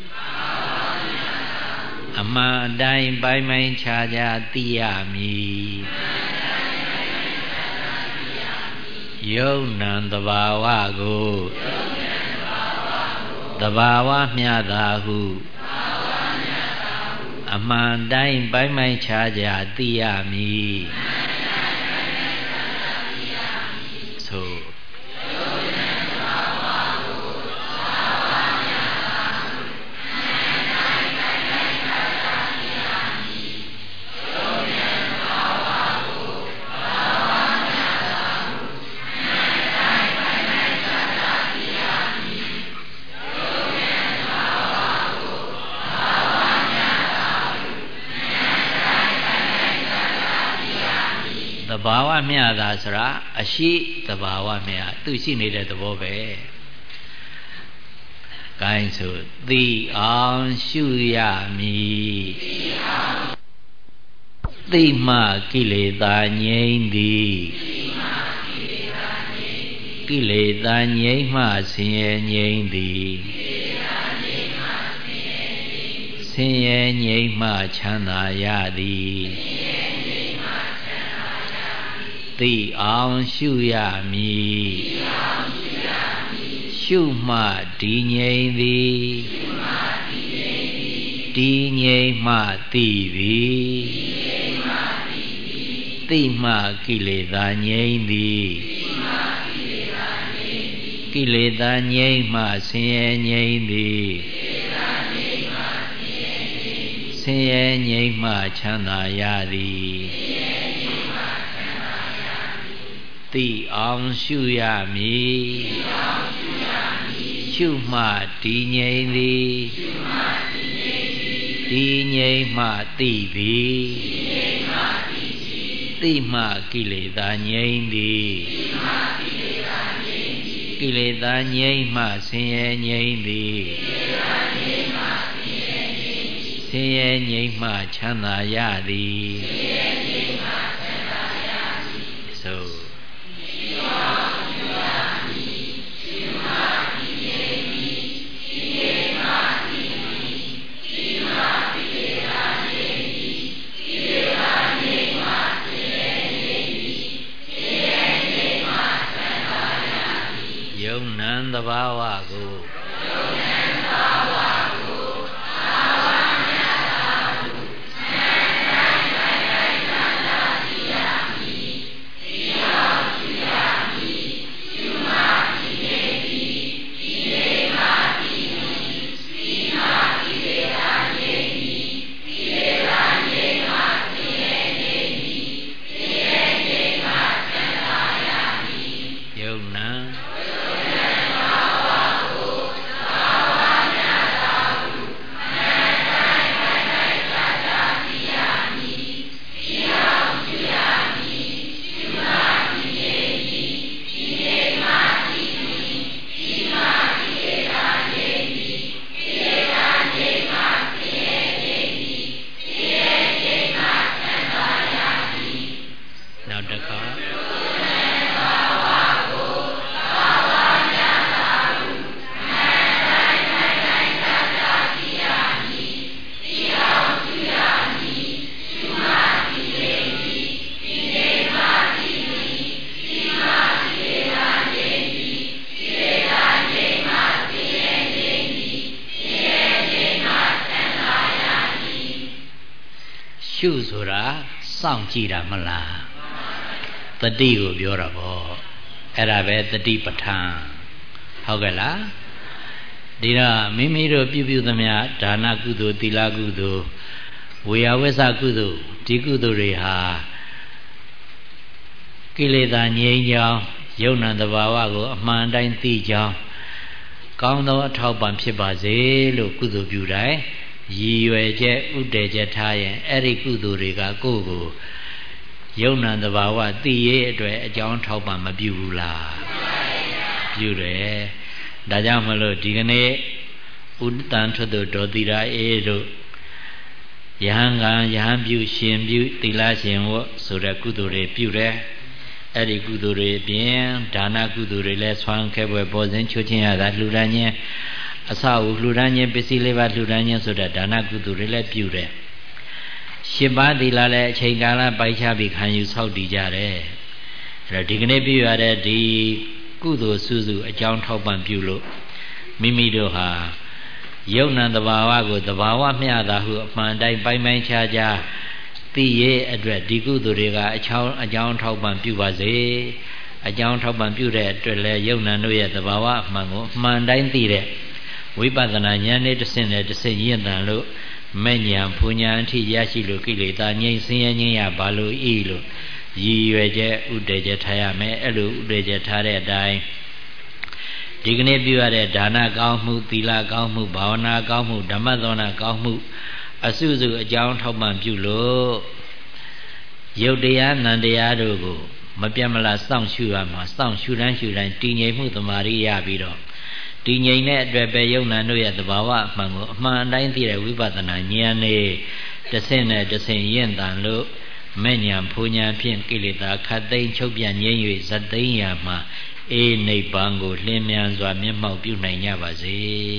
အမှန်အတိုင်းပိုင်းပိုင်းခြားခြားသိရမည်ယုံနံတဘာဝကိုတဘာဝမြတ်သာဟုအမှန်တိုင်းပိုင်းပိုင်းခြားခြားသိရမည်ဆိုဘာဝမြတ်တာဆိုတာအရှိသဘာဝမြတ်သူရှိနေတဲ့သဘောပဲကိုင်းဆိုသိအောင်ရှုရမည်သိမှကိလေသာငြိမ်းသည်ကိလေသာငြိမ်းမှဆင်းရဲငြိမ်းသည်ဆင်းရဲငြိမ်းမှချမ်းသာရသည်သိအောင်ရှုရမည်ရှုမှဒီငြိမ်းသည်ဒီငြိမ်းမှသိသည်သိမှကိလေသာငြိမ်းသည်ကိလေသာငြိမ်းမှဆင်းရဲငြိမ်းသည်ဆင်းရဲငြိမ်းမှချမ်းသာရသည်သိအောင်ရှုရမည်ရှုမှဒီငြိမ်းသည်ဒီငြိမ်းမှသိသည်သိမှကိလေသာငြိမ်းသည်ကိလေသာငြိမ်းမှဆင်းရဲငြိမ်းသည်ဆင်းရဲငြိမ်းမှချမ်းသာရသည်သို့ယုံနံသဘာဝကိုယုံနံသဘာဝကိုသာဝမြတ်သာဟုဆန်းတိုင်းတိုင်းတိုင်းသာသာသိရမည်သိအောင်ရှုရမည်ရှုမှသိနေသည်ဒီနေမှသိသည်ဒီမှသိလေသာနေသည်ဒီလေသာနေမှသိနေသည်သိနေနေမှသံသာရမည်ယုံနံရှုဆိုတာစောင့်ကြည့်တာမလားတတိကိုပြောတာပေါ့အဲ့ဒါပဲတတိပဋ္ဌာန်ဟုတ်ကဲ့လားဒီတော့မိမိတို့ပြုပြုသမျှဒါနကုသိုလ်သီလကုသိုလ်ဝေယဝိသကုသိုလ်ဒီကုသိုလ်တွေဟာကိလေသာငြိမ်းကြောင်းယုံနံသဘာဝကိုအမှန်တိုင်းသိကြောင်းကောင်းသောအထောက်ပံ့ဖြစ်ပါစေလို့ကုသိုလ်ပြုတိုင်းရည်ရွယ်ချက်ဥတည်ချက်ထားရင်အဲ့ဒီကုသိုလ်တွေကကိုယ့်ကိုယုံနံသဘာဝသိရေးအတွက်အကြောင်းထောက်ပံ့မပြုဘူးလားပြုတယ်ဒါကြောင့်မလို့ဒီကနေ့ဥတန်ထွတ်တို့ဒေါတိရာအေးတို့ယဟန်ကယဟန်ပြုရှင်ပြုသီလရှင်ဝတ်ဆိုတဲ့ကုသိုလ်တွေပြုတယ်အဲ့ဒီကုသိုလ်တွေအပြင်ဒါနကုသိုလ်တွေလည်းဆွမ်းခဲပွဲပေါ်စဉ်ချိုးချင်းရတာလှူဒါန်းခြင်းအစအုပ်လှူဒါန်းခြင်းပစ္စည်းလေးပါလှူဒါန်းခြင်းဆိုတဲ့ဒါနကုသိုလ်တွေလည်းပြုတယ်ရှစ်ပါးသီလလည်းအချိန်ကာလပိုက်ခြားပြီးခံယူဆောက်တည်ကြတယ်အဲ့တော့ဒီကနေ့ပြုရတဲ့ဒီကုသိုလ်စုစုအကြောင်းထောက်ပံ့ပြုလို့မိမိတို့ဟာယုံနံသဘာဝကိုသဘာဝမျှတာဟုအမှန်တိုင်းပိုင်ပိုင်ခြားခြားသိရဲ့အတွက်ဒီကုသိုလ်တွေကအချောင်းအကြောင်းထောက်ပံ့ပြုပါစေအကြောင်းထောက်ပံ့ပြုတဲ့အတွက်လည်းယုံနံတို့ရဲ့သဘာဝအမှန်ကိုအမှန်တိုင်းသိတဲ့ဝိပဿနာဉာဏ်နဲ့တစ်ဆင့်နဲ့တစ်ဆင့်ရင့်တန်လို့မဲ့ဉာဏ်ဘုံဉာဏ်အထိရရှိလို့ကိလေသာငြိမ်းဆင်းရဲငြိမ်းရပါလို့ဤလို့ရည်ရွယ်ချက်ဥတည်ချက်ထားရမယ်အဲ့လိုဥတည်ချက်ထားတဲ့အတိုင်းဒီကနေ့ပြုရတဲ့ဒါနကောင်းမှုသီလကောင်းမှုဘာဝနာကောင်းမှုဓမ္မသောနာကောင်းမှုအစုစုအကြောင်းထောက်ပံ့ပြုလို့ယုတ်တရားနံတရားတို့ကိုမပြတ်မလားစောင့်ရှုရမှာစောင့်ရှုတိုင်းရှုတိုင်းတည်ငြိမ်မှုသမာဓိရပြီးတော့တည်ငြိမ်တဲ့အတွက်ပဲယုံနာတို့ရဲ့သဘာဝအမှန်ကိုအမှန်တိုင်းသိတဲ့ဝိပဿနာဉာဏ်နဲ့တစ်ဆင့်နဲ့တစ်ဆင့်ရင့်တန်လို့မဲ့ညာဖူညာဖြင့်ကိလေသာခတ်သိမ်းချုပ်ပြငြိမ်း၍ဇတ်သိမ်းရာမှာအေးနိဗ္ဗာန်ကိုလင်းမြန်စွာမျက်မှောက်ပြုနိုင်ကြပါစေ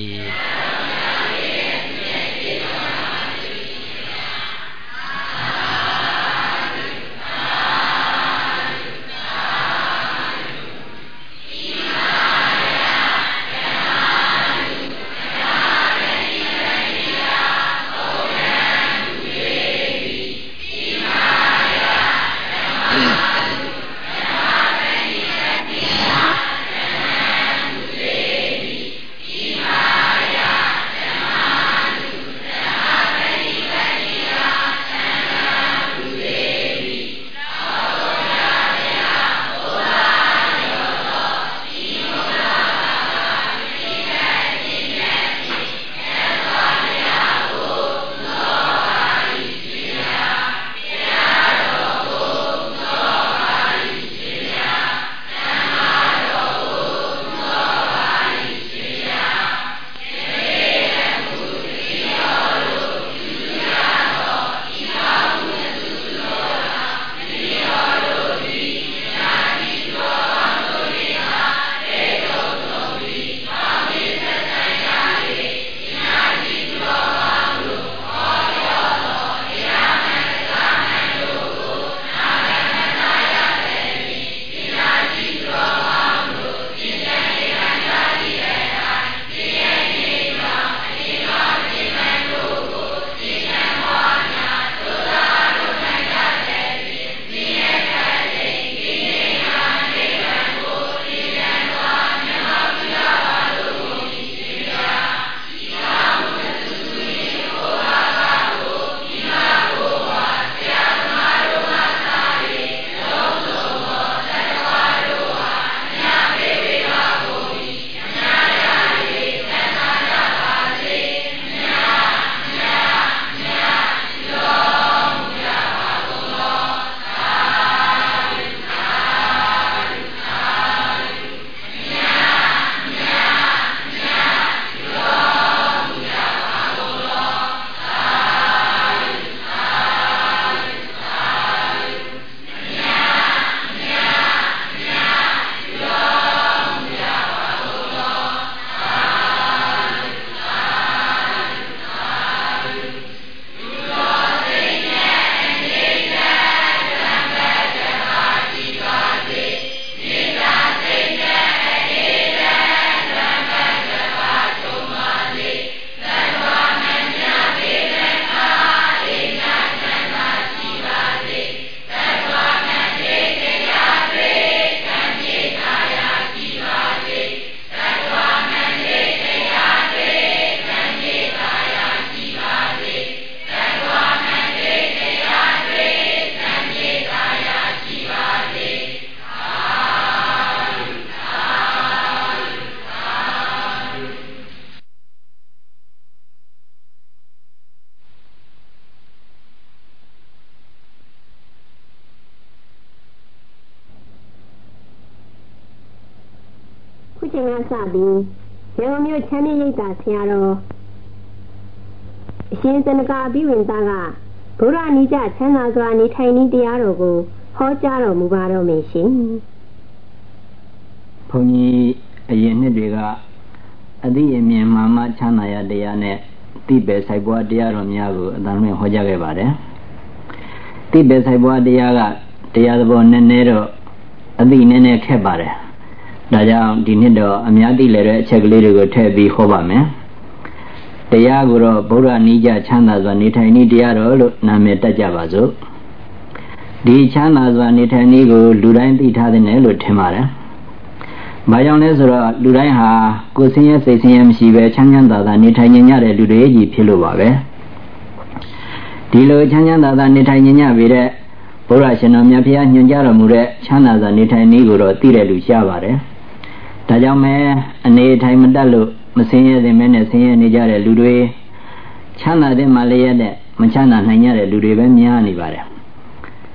ချိန်ကစပြီးရန်ကုန်မြို့ချမ်းမြေရိပ်သာဆရာတော်အရှင်သနကာဘိဝင်သားကဗုဒ္ဓနိကြချမ်းသာစွာနေထိုင်နည်းတရားတော်ကိုဟောကြားတော်မူပါတော့မည်ရှင်ဘုန်းကြီးအရင်နှစ်တွေကအသိအမြင်မှမှချမ်းသာရတရားနဲ့တိပယ်ဆိုင်ပွားတရားတော်များကိုအတန်လွှင့်ဟောကြားခဲ့ပါတယ်တိပယ်ဆိုင်ပွားတရားကတရားသဘောနည်းနည်းတော့အသိနည်းနည်းခက်ပါတယ်ဒါကြောင့်ဒီနှစ်တော့အများသိလည်တဲ့အချက်ကလေးတွေကိုထည့်ပြီးဟောပါမယ်တရားကိုတော့ဗုဒ္ဓနိကြချမ်းသာစွာနေထိုင်နည်းတရားတော်လို့နာမည်တက်ကြပါစို့ဒီချမ်းသာစွာနေထိုင်နည်းကိုလူတိုင်းသိထားတဲ့နယ်လို့ထင်ပါတယ်ဘာကြောင့်လဲဆိုတော့လူတိုင်းဟာကိုယ်ဆင်းရဲစိတ်ဆင်းရဲမရှိပဲချမ်းချမ်းသာသာနေထိုင်နေကြတဲ့လူတွေကြီးဖြစ်လို့ပါပဲဒီလိုချမ်းချမ်းသာသာနေထိုင်နေကြပြီတဲ့ဘုရားရှင်တော်မြတ်ဖျားညွှန်ကြားတော်မူတဲ့ချမ်းသာစွာနေထိုင်နည်းကိုတော့သိတဲ့လူရှားပါတယ်ဒါကြောင့်မဲအနေထိုင်မတတ်လို့မဆင်းရဲတဲ့မဲနဲ့ဆင်းရဲနေကြတဲ့လူတွေချမ်းသာတဲ့မှလည်းရတဲ့မချမ်းသာနိုင်ကြတဲ့လူတွေပဲများနေပါတယ်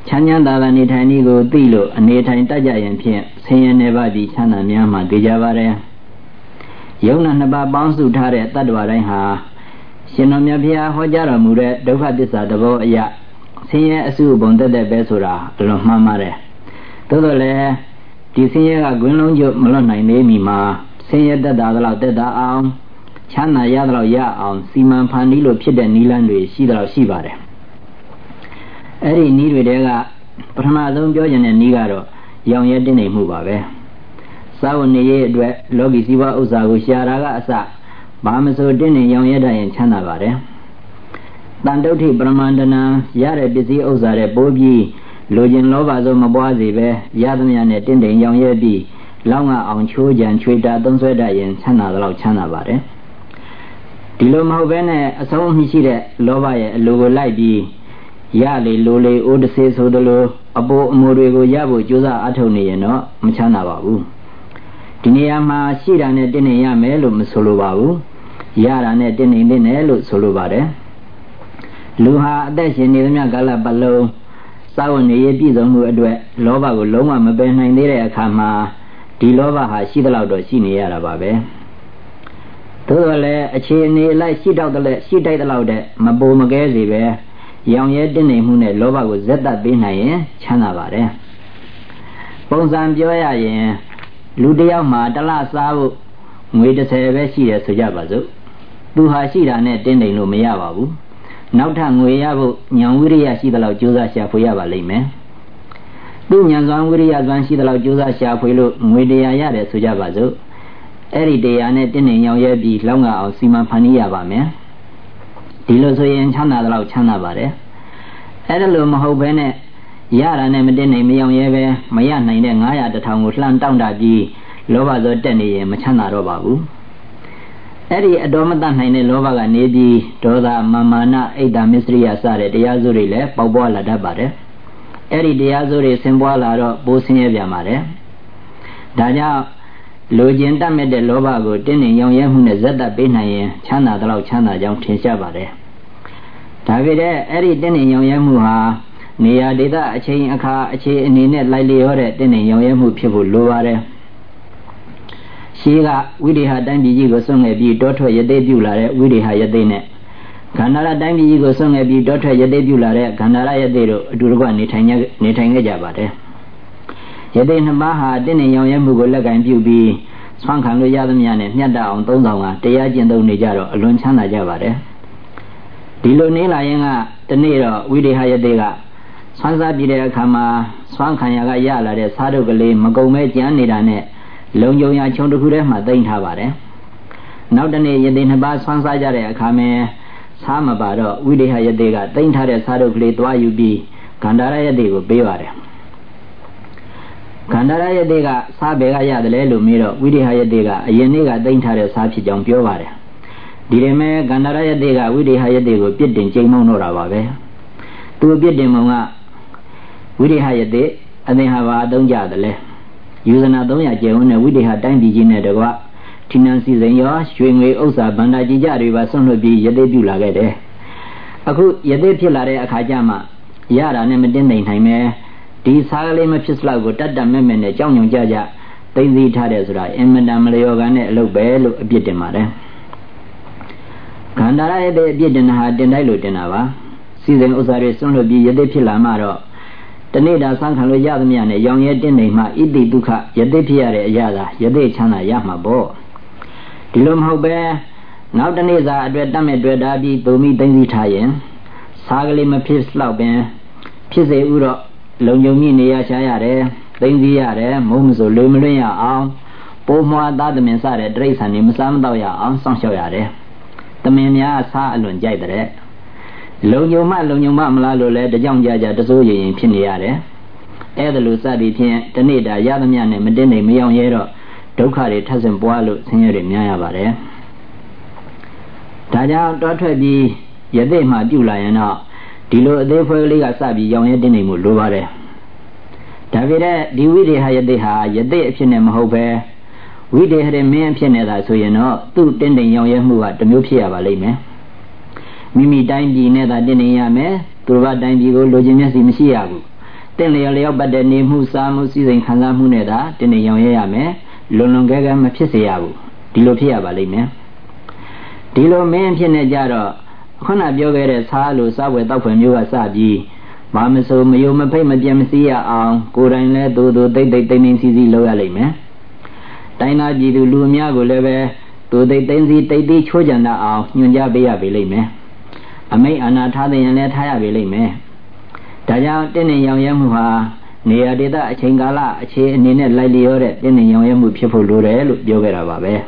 ချမ်းချမ်းသာသာနေထိုင်နည်းကိုသိလို့အနေထိုင်တတ်ကြရင်ဖြင့်ဆင်းရဲနေပါပြီးချမ်းသာများမှသိကြပါတယ်ယုံနာနှစ်ပါးပေါင်းစုထားတဲ့တတ္တဝါတိုင်းဟာရှင်တော်မြတ်ဘုရားဟောကြားတော်မူတဲ့ဒုက္ခသစ္စာသဘောအရဆင်းရဲအစုဘုံတက်တဲ့ပဲဆိုတာအလွန်မှန်ပါတယ်သို့တော်လည်းဒီဆင်းရဲကဂွင်းလုံးကျမလွတ်နိုင်သေးမီမှာဆင်းရဲတက်တာတော့တက်တာအောင်ချမ်းသာရတော့ရအောင်စီမံဖန်တီးလို့ဖြစ်တဲ့နည်းလမ်းတွေရှိတော့ရှိပါတယ်အဲ့ဒီနည်းတွေတဲကပထမဆုံးပြောခြင်းတဲ့နည်းကတော့ရောင်ရဲတင်းနေမှုပါပဲစာဝတ်နေရေးအတွက်လောကီစီးပွားဥစ္စာကိုရှာတာကအစဘာမဆိုတင်းနေရောင်ရဲတတ်ရင်ချမ်းသာပါတယ်တန်တုဋ္ဌိပရမန္တနာရတဲ့ပစ္စည်းဥစ္စာတွေပိုးပြီးလိုချင်လောဘဆုံးမပွားစေပဲရသမျှနဲ့တင်းတိမ်ရောင်ရဲပြီးလောင်းငါအောင်ချိုးကြံချွေတာသုံးဆွဲတတ်ရင်ချမ်းသာတော့ချမ်းသာပါတယ်ဒီလိုမဟုတ်ဘဲနဲ့အဆုံးအမရှိတဲ့လောဘရဲ့အလိုကိုလိုက်ပြီးရလေလိုလေအိုးတဆေးဆိုသလိုအပိုးအမိုးတွေကိုရဖို့ကြိုးစားအထောက်နေရင်တော့မချမ်းသာပါဘူးဒီနေရာမှာရှိတာနဲ့တင်းနေရမယ်လို့မဆိုလိုပါဘူးရတာနဲ့တင်းနေနေတယ်လို့ဆိုလိုပါတယ်လူဟာအသက်ရှင်နေသမျှကာလပတ်လုံးစာဝတ်နေရေးပြည့်စုံမှုအတွက်လောဘကိုလုံးဝမပယ်နိုင်သေးတဲ့အခါမှာဒီလောဘဟာရှိသလောက်တော့ရှိနေရတာပါပဲသို့တော်လည်းအခြေအနေလိုက်ရှိတော့တဲ့ရှိတိုက်တဲ့လောက်တဲ့မပိုမကဲစီပဲရောင်ရဲတင်းနေမှုနဲ့လောဘကိုဇက်တက်ပေးနိုင်ရင်ချမ်းသာပါတယ်ပုံစံပြောရရင်လူတစ်ယောက်မှာတစ်လစားဖို့ငွေတစ်ဆယ်ပဲရှိတယ်ဆိုကြပါစို့သူဟာရှိတာနဲ့တင်းနေလို့မရပါဘူးနောက်ထပ်ငွေရဖို့ဉာဏ်ဝိရိယရှိသလောက်ကြိုးစားရှာဖွေရပါလိမ့်မယ်သူဉာဏ်စွမ်းဝိရိယစွမ်းရှိသလောက်ကြိုးစားရှာဖွေလို့ငွေတရားရတယ်ဆိုကြပါစို့အဲ့ဒီတရားနဲ့တင်းနေရောင်ရဲပြီးလောင်းငါအောင်စီမံဖန်တီးရပါမယ်ဒီလိုဆိုရင်ချမ်းသာတော့ချမ်းသာပါတယ်အဲ့ဒါလိုမဟုတ်ဘဲနဲ့ရတာနဲ့မတင်းနိုင်မရောင်ရဲပဲမရနိုင်တဲ့ငါးရာတစ်ထောင်ကိုလှမ်းတောင့်တပြီးလောဘဇောတက်နေရင်မချမ်းသာတော့ပါဘူးအဲ့ဒီအတော်မတတ်နိုင်တဲ့လောဘကနေပြီးဒေါသမာမာနအိတ်တမစ္စရိယစတဲ့တရားစုတွေလည်းပေါက်ပွားလာတတ်ပါတယ်အဲ့ဒီတရားစုတွေဆင်ပွားလာတော့ပိုးဆင်းရဲပြန်ပါတယ်ဒါကြောင့်လိုချင်တတ်မဲ့တဲ့လောဘကိုတင်းနေရောင်ရဲမှုနဲ့ဇက်တက်ပေးနိုင်ရင်ချမ်းသာတော့ချမ်းသာကြောင်းထင်ရှားပါတယ်ဒါပေမဲ့အဲ့ဒီတင်းနေရောင်ရဲမှုဟာနေရာဒေသအချိန်အခါအခြေအနေနဲ့လိုက်လျောတဲ့တင်းနေရောင်ရဲမှုဖြစ်ဖို့လိုပါတယ်ရှိကဝိရိဟတိုင်းပြည်ကြီးကိုဆွံ့ငယ်ပြီးတောထွက်ရသေးပြုလာတဲ့ဝိရိဟရသေးနဲ့ခန္ဓာရတိုင်းပြည်ကြီးကိုဆွံ့ငယ်ပြီးတောထွက်ရသေးပြုလာတဲ့ခန္ဓာရရသေးတို့အတူတကွနေထိုင်နေထိုင်ခဲ့ကြပါတယ်ရသေးနှစ်ပါးဟာတင်းနေရောင်ရဲမှုကိုလက်ကင်ပြုပြီးဆွမ်းခံလို့ရသမျှနဲ့မျက်တအောင်သုံးဆောင်ကတရားကျင့်သုံးနေကြတော့အလွန်ချမ်းသာကြပါတယ်ဒီလိုနေလာရင်ကတနေ့တော့ဝိရိဟရသေးကဆွမ်းစားပြီးတဲ့အခါမှာဆွမ်းခံရကရလာတဲ့စားတုပ်ကလေးမကုံမဲကျန်နေတာနဲ့လုံကြုံရချုံတစ်ခုထဲမှာသိမ့်ထားပါတယ်နောက်တနေ့ရသေးနှစ်ပါးဆွမ်းစားကြတဲ့အခါမှာစားမပါတော့ဝိရိဟရသေးကသိမ့်ထားတဲ့စားတုပ်ကလေးတွားယူပြီးခန္ဓာရရသေးကိုပေးပါတယ်ခန္ဓာရယတိကစားဘယ်ကရတယ်လဲလို့မေးတော့ဝိရိဟယတိကအရင်နေ့ကသိမ့်ထားတဲ့စားဖြစ်ကြောင်းပြောပါတယ်ဒီရင်မဲ့ခန္ဓာရယတိကဝိရိဟယတိကိုပြစ်တင်ကြိမ်မုံတော့တာပါပဲသူပြစ်တင်မုံကဝိရိဟယတိအသင်ဟာဘာအသုံးကြတယ်လဲယူဇနာသုံးရာကျယ်ဝန်းတဲ့ဝိရိဟတိုင်းပြည်ကြီးနဲ့တကွထိနန်စီစဉ်ရောရွှေငွေဥစ္စာဗန္ဒာကြီးကြတွေပါဆွန့်လွတ်ပြီးယတိပြုလာခဲ့တယ်အခုယတိဖြစ်လာတဲ့အခါကျမှရတာနဲ့မတင်းနိုင်နိုင်မဲဒီစားကလေးမဖြစ်စလောက်ကိုတတ်တတ်မဲ့မဲ့နဲ့ကြောင်းညုံကြကြသိသိထားတယ်ဆိုတာအင်မတန်မလျော်ကန်တဲ့အလုပ်ပဲလို့အပြစ်တင်ပါတယ်ခန္ဓာရရဲ့အပြစ်တင်တာဟာတင်တိုက်လို့တင်တာပါစီစဉ်ဥစ္စာတွေဆွန့်လွတ်ပြီးယသိဖြစ်လာမှတော့တနေ့တာဆန်းခံလို့ရသမျှနဲ့ရောင်ရဲတင်းနေမှဣတိဒုက္ခယသိဖြစ်ရတဲ့အရာသာယသိချမ်းသာရမှာပေါ့ဒီလိုမဟုတ်ပဲနောက်တနေ့စာအတွက်တတ်မဲ့တွေ့တာပြီးသူမိသိသိထားရင်စားကလေးမဖြစ်လောက်ပင်ဖြစ်စေဥတော့လုံုံမြင့်နေရရှားရတယ်သိမ့်စီရတယ်မုံမဆိုလွေမလွင့်ရအောင်ပိုးမွားသားသမင်စတဲ့တိရစ္ဆာန်တွေမစားမတော့ရအောင်စောင့်ရှောက်ရတယ်သမင်များစားအလွန်ကြိုက်တဲ့လုံုံမလုံုံမမလားလို့လဲတကြောင်ကြကြတစိုးရင်ရင်ဖြစ်နေရတယ်အဲ့ဒါလို့စသည်ဖြင့်တနေ့တာရသမျှနဲ့မတင်းနေမယောင်ရဲတော့ဒုက္ခတွေထပ်ဆင့်ပွားလို့ဆင်းရဲတွေများရပါတယ်ဒါကြောင့်တောထွက်ပြီးယသိမှပြုလာရင်တော့ဒီလိုအသေးဖွဲကလေးကစပြီးရောင်ရဲတင်းနေမှုလိုပါတယ်ဒါပေမဲ့ဒီဝိရိဟယသိဟာယသိအဖြစ်နဲ့မဟုတ်ပဲဝိတေဟရမင်းအဖြစ်နဲ့သာဆိုရင်တော့သူ့တင်းတိမ်ရောင်ရဲမှုကတစ်မျိုးဖြစ်ရပါလိမ့်မယ်မိမိတိုင်းပြည်နဲ့သာတင်းနေရမယ်သူတို့ကတိုင်းပြည်ကိုလိုချင်မျက်စိမရှိရဘူးတင်းလျော်လျော်ပတ်တဲ့နေမှုစားမှုစည်းစိမ်ခံစားမှုနဲ့သာတင်းနေရောင်ရဲရမယ်လွန်လွန်ကဲကဲမဖြစ်စေရဘူးဒီလိုဖြစ်ရပါလိမ့်မယ်ဒီလိုမင်းဖြစ်နေကြတော့ခုနပြောခဲ့တဲ့စားလို့စားဝယ်တောက်ဖွယ်မျိုးကစပြီးဘာမဆိုမယုံမဖိတ်မပြတ်မစည်းရအောင်ကိုယ်တိုင်လဲတူတူတိတ်တိတ်တိမ်တိမ်စီစီလုပ်ရလိမ့်မယ်တိုင်းသားပြည်သူလူအများကိုလည်းပဲတူတိတ်တိမ်စီတိတ်တိချိုးကြံတတ်အောင်ညွှန်ကြားပေးရပေလိမ့်မယ်အမိတ်အာဏာထားတဲ့ရင်လည်းထားရပေလိမ့်မယ်ဒါကြောင့်တင်းနေရောင်ရဲမှုဟာနေရာဒေသအချိန်ကာလအခြေအနေနဲ့လိုက်လျောတဲ့တင်းနေရောင်ရဲမှုဖြစ်ဖို့လိုတယ်လို့ပြောခဲ့တာပါပဲ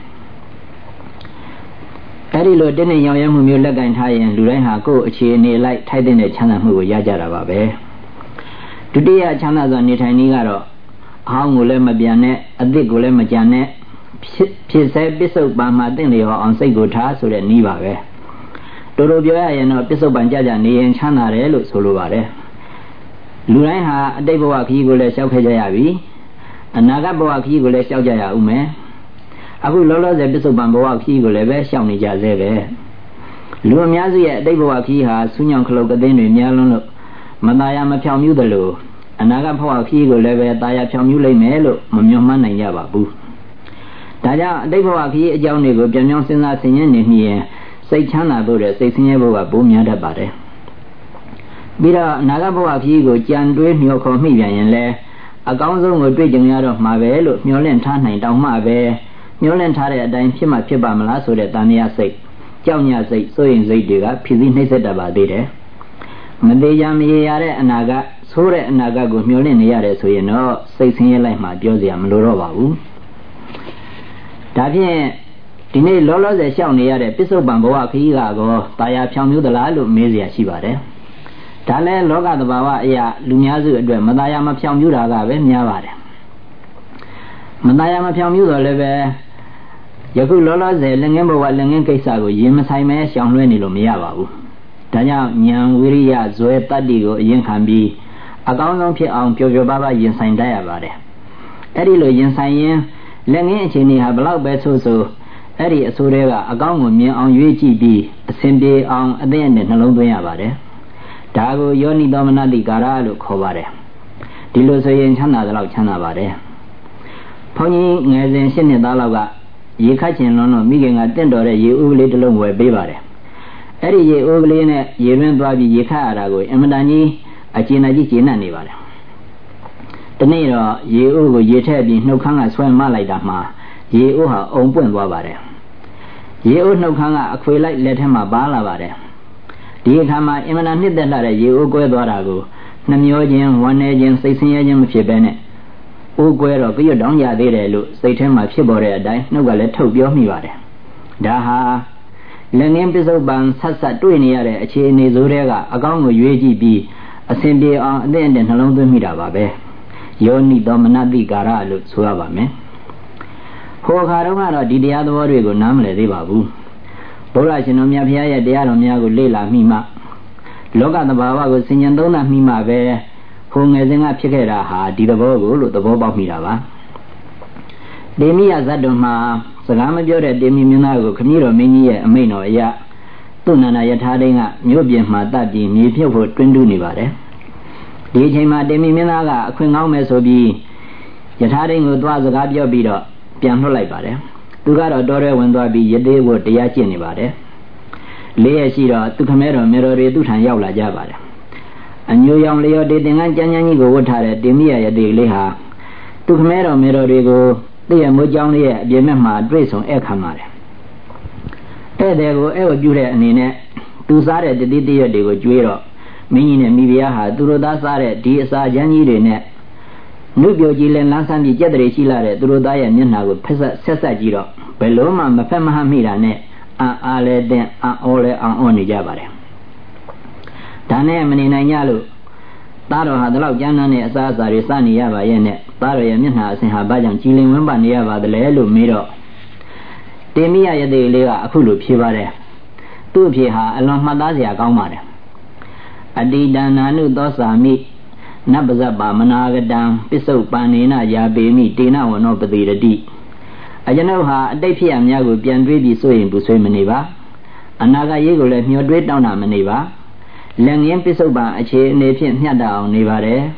အဲဒီလိုတင်းနေရောင်ရဲမှုမျိုးလက်ကင်ထားရင်လူတိုင်းဟာကိုယ့်အခြေအနေလိုက်ထိုက်တဲ့ချမ်းသာမှုကိုရကြတာပါပဲဒုတိယချမ်းသာစွာနေထိုင်နည်းကတော့အဟောင်းကိုလည်းမပြန်နဲ့အသစ်ကိုလည်းမကြံနဲ့ဖြစ်စေပစ္စုပန်မှာတင့်လျော်အောင်စိတ်ကိုထားဆိုတဲ့နည်းပါပဲတို့တို့ပြောရရင်တော့ပစ္စုပန်ကြကြနေရင်ချမ်းသာတယ်လို့ဆိုလိုပါတယ်လူတိုင်းဟာအတိတ်ဘဝခရီးကိုလည်းရှောက်ခဲ့ကြရပြီအနာဂတ်ဘဝခရီးကိုလည်းရှောက်ကြရဦးမယ်အခုလောလောဆယ်ပစ္စုပန်ဘဝခရီးကိုလည်းပဲရှောက်နေကြသေးပဲလူအများစုရဲ့အတိတ်ဘဝခရီးဟာဆူးညောင်ခလုတ်ကသိန်းတွေများလွန်းလို့မตายရမဖြောင်မြူးတယ်လို့အနာဂတ်ဘဝခရီးကိုလည်းပဲตายရဖြောင်မြူးလိမ့်မယ်လို့မမျှော်မှန်းနိုင်ကြပါဘူးဒါကြောင့်အတိတ်ဘဝခရီးအကြောင်းတွေကိုပြန်ပြောင်းစဉ်းစားဆင်ခြင်နေမိရင်စိတ်ချမ်းသာဖို့တဲ့စိတ်ဆင်းရဲဖို့ကပိုများတတ်ပါတယ်ပြီးတော့အနာဂတ်ဘဝခရီးကိုကြံတွေးမျှော်ခေါ်မိပြန်ရင်လည်းအကောင်းဆုံးကိုတွေ့ကြုံရတော့မှာပဲလို့မျှော်လင့်ထားနိုင်တောင်မှပဲမျှော်လင့်ထားတဲ့အတိုင်းဖြစ်မှဖြစ်ပါမလားဆိုတဲ့တန်မြတ်စိတ်ကြောက်ညစိတ်စိုးရင်စိတ်တွေကဖြစ်ပြီးနှိမ့်ဆက်တတ်ပါသေးတယ်မသေးကြမရေရတဲ့အနာဂတ်ဆိုးတဲ့အနာဂတ်ကိုမျှော်လင့်နေရတယ်ဆိုရင်တော့စိတ်ဆင်းရဲလိုက်မှပြောစရာမလိုတော့ပါဘူးဒါဖြင့်ဒီနေ့လောလောဆယ်ရှောက်နေရတဲ့ပစ္စုပန်ဘဝခရီးကတော့တာယာဖြောင်မြူးသလားလို့မေးစရာရှိပါတယ်ဒါလည်းလောကသဘာဝအရာလူများစုအတွက်မတာယာမဖြောင်မြူးတာကပဲများပါတယ်မတာယာမဖြောင်မြူးတော့လည်းပဲယခုလောလောဆယ်လက်ငင်းဘဝလက်ငင်းကိစ္စကိုရင်မဆိုင်မဲရှောင်လွှဲနေလို့မရပါဘူးဒါကြောင့်ဉာဏ်ဝိရိယဇွဲတတ္တိကိုအရင်ခံပြီးအကောင်းဆုံးဖြစ်အောင်ပျော်ပျော်ပါးပါးရင်ဆိုင်တတ်ရပါတယ်အဲ့ဒီလိုရင်ဆိုင်ရင်လက်ငင်းအခြေအနေဟာဘလောက်ပဲဆိုဆိုအဲ့ဒီအဆိုးတွေကအကောင်းကိုမြင်အောင်ရွေးကြည့်ပြီးအစဉ်ပြေအောင်အသိနဲ့နှလုံးသွင်းရပါတယ်ဒါကိုယောနိသောမနတိကာရလို့ခေါ်ပါတယ်ဒီလိုဆိုရင်ချမ်းသာသလောက်ချမ်းသာပါတယ်ဘုန်းကြီးငယ်စဉ်ရှစ်နှစ်သားလောက်ကရေခတ်ချင်လွန်းလို့မိခင်ကတင့်တော်တဲ့ရေဦးကလေးတစ်လုံးဝယ်ပေးပါတယ်အဲ့ဒီရေဦးကလေးနဲ့ရေရင်းသွားပြီးရေခတ်ရတာကိုအင်မတန်ကြီးအကျဉ်းအကြီးကျဉ်းနေပါတယ်ဒီနေ့တော့ရေဦးကိုရေထည့်ပြီးနှုတ်ခမ်းကဆွဲမလိုက်တာမှာရေဦးဟာအုံပွင့်သွားပါတယ်ရေဦးနှုတ်ခမ်းကအခွေလိုက်လက်ထဲမှာပါလာပါတယ်ဒီအခါမှာအင်မတန်နှစ်သက်လာတဲ့ရေဦးကွဲသွားတာကိုနှမျောခြင်းဝမ်းနည်းခြင်းစိတ်ဆင်းရဲခြင်းမဖြစ်ဘဲနဲ့ဦးကွဲတော့ပြည့်တောင်းရသေးတယ်လို့စိတ်ထဲမှာဖြစ်ပေါ်တဲ့အတိုင်းနှုတ်ကလည်းထုတ်ပြောမိပါတယ်ဒါဟာလက်ငင်းပစ္စုပန်ဆက်ဆက်တွေ့နေရတဲ့အခြေအနေဆိုတဲ့ကအကောင်းကိုရွေးကြည့်ပြီးအစဉ်ပြေအောင်အသင့်အတင့်နှလုံးသွင်းမိတာပါပဲယောနိသောမနတိကာရလို့ဆိုရပါမယ်ဟိုအခါတော့ကတော့ဒီတရားသဘောတွေကိုနားမလည်သေးပါဘူးဘုရားရှင်တော်မြတ်ဖရာရဲ့တရားတော်များကိုလေ့လာမိမှလောကသဘာဝကိုဆင်ញံသုံးသပ်မိမှပဲဟိုငယ်စဉ်ကဖြစ်ခဲ့တာဟာဒီသဘောကိုလို့သဘောပေါက်မိတာပါတေမိယဇတ်တော်မှာစကားမပြောတဲ့တေမိမင်းသားကိုခမည်းတော်မင်းကြီးရဲ့အမိန့်တော်အရသူ့နန္ဒယထာဒိန်းကမြို့ပြင်မှာတပ်ပြီးမြေပြုတ်ဖို့တွင်းတူးနေပါတယ်ဒီအချိန်မှာတေမိမင်းသားကအခွင့်ကောင်းမယ်ဆိုပြီးယထာဒိန်းကိုသွားစကားပြောပြီးတော့ပြန်လွှတ်လိုက်ပါတယ်သူကတော့တောထဲဝင်သွားပြီးယသေးကိုတရားကျင့်နေပါတယ်လေးရက်ရှိတော့သူခမဲတော်မေတော်တွေသူ့ထံရောက်လာကြပါတယ်အညိုရောင်လျော်တေတင်ကန်းကြမ်းကြမ်းကြီးကိုဝတ်ထားတဲ့တေမိယယသေးလေးဟာသူခမဲတော်မေတော်တွေကိုသိရမိုးကြောင်းလေးရဲ့အပြင်ဘက်မှာတွေ့ဆုံဧည့်ခံပါတယ်ဧည့်သည်ကိုဧည့်ဝပြုတဲ့အနေနဲ့သူစားတဲ့တတိတရွတ်တွေကိုကျွေးတော့မင်းကြီးနဲ့မိဖုရားဟာသူတို့သားစားတဲ့ဒီအစာချမ်းကြီးတွေနဲ့နှုတ်ပြကြီးလည်းလန်းဆန်းပြီးကြက်တရေရှိလာတဲ့သူတို့သားရဲ့မျက်နှာကိုဖက်ဆက်ဆက်ဆက်ကြည့်တော့ဘယ်လို့မှမဖက်မဟမိတာနဲ့အာအားလဲတဲ့အံ့ဩလဲအံ့ဩနေကြပါတယ်ဒါနဲ့မနေနိုင်ကြလို့သားတော်ဟာဒီလောက်ကြမ်းတမ်းတဲ့အစားအစာတွေစနေရပါရဲ့နဲ့သားတော်ရဲ့မျက်နှာအဆင်ဟာဘာကြောင့်ကြည်လင်ဝန်းပါနေရပါသလဲလို့မေးတော့တေမိယယသေလေးကအခုလိုဖြေပါတယ်သူ့အဖြေဟာအလွန်မှတ်သားစရာကောင်းပါတယ်အတိတနာနုသောစာမိနပဇ္ဇပါမနာဂတံပစ္စုပန်နေနယာပေမိတေနဝနောပတိရတိအကျွန်ုပ်ဟာအတိတ်ဖြစ်ရများကိုပြန်တွေးပြီးဆိုရင်ဘူးဆွေးမနေပါအနာဂတ်ရေးကိုလည်းမျှော်တွေးတောင်းတာမနေပါလက်ငင်းပစ္စုပန်အခြေအနေဖြင့်မျှတအောင်နေပါတယ်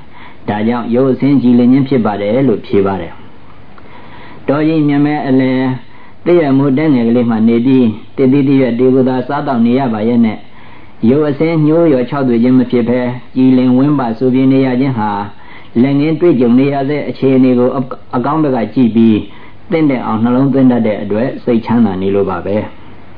ဒါကြောင့်ရုပ်အစဉ်ကြည်လင်ခြင်းဖြစ်ပါတယ်လို့ဖြေပါတယ်တော်ကြီးမြမဲအလဲတည့်ရမှုတဲ့ငယ်ကလေးမှနေပြီးတည်တည်တည့်တေကိုသာစားတော့နေရပါရဲ့နဲ့ရုပ်အစဉ်ညှိုးရော၆သွေခြင်းမဖြစ်ဘဲကြည်လင်ဝင်းပါဆိုပြနေရခြင်းဟာလက်ငင်းတွေ့ကြုံနေရတဲ့အခြေအနေကိုအကောင်းဘက်ကကြည့်ပြီးတင့်တဲ့အောင်နှလုံးသွင်းတတ်တဲ့အတွက်စိတ်ချမ်းသာနေလို့ပါပဲ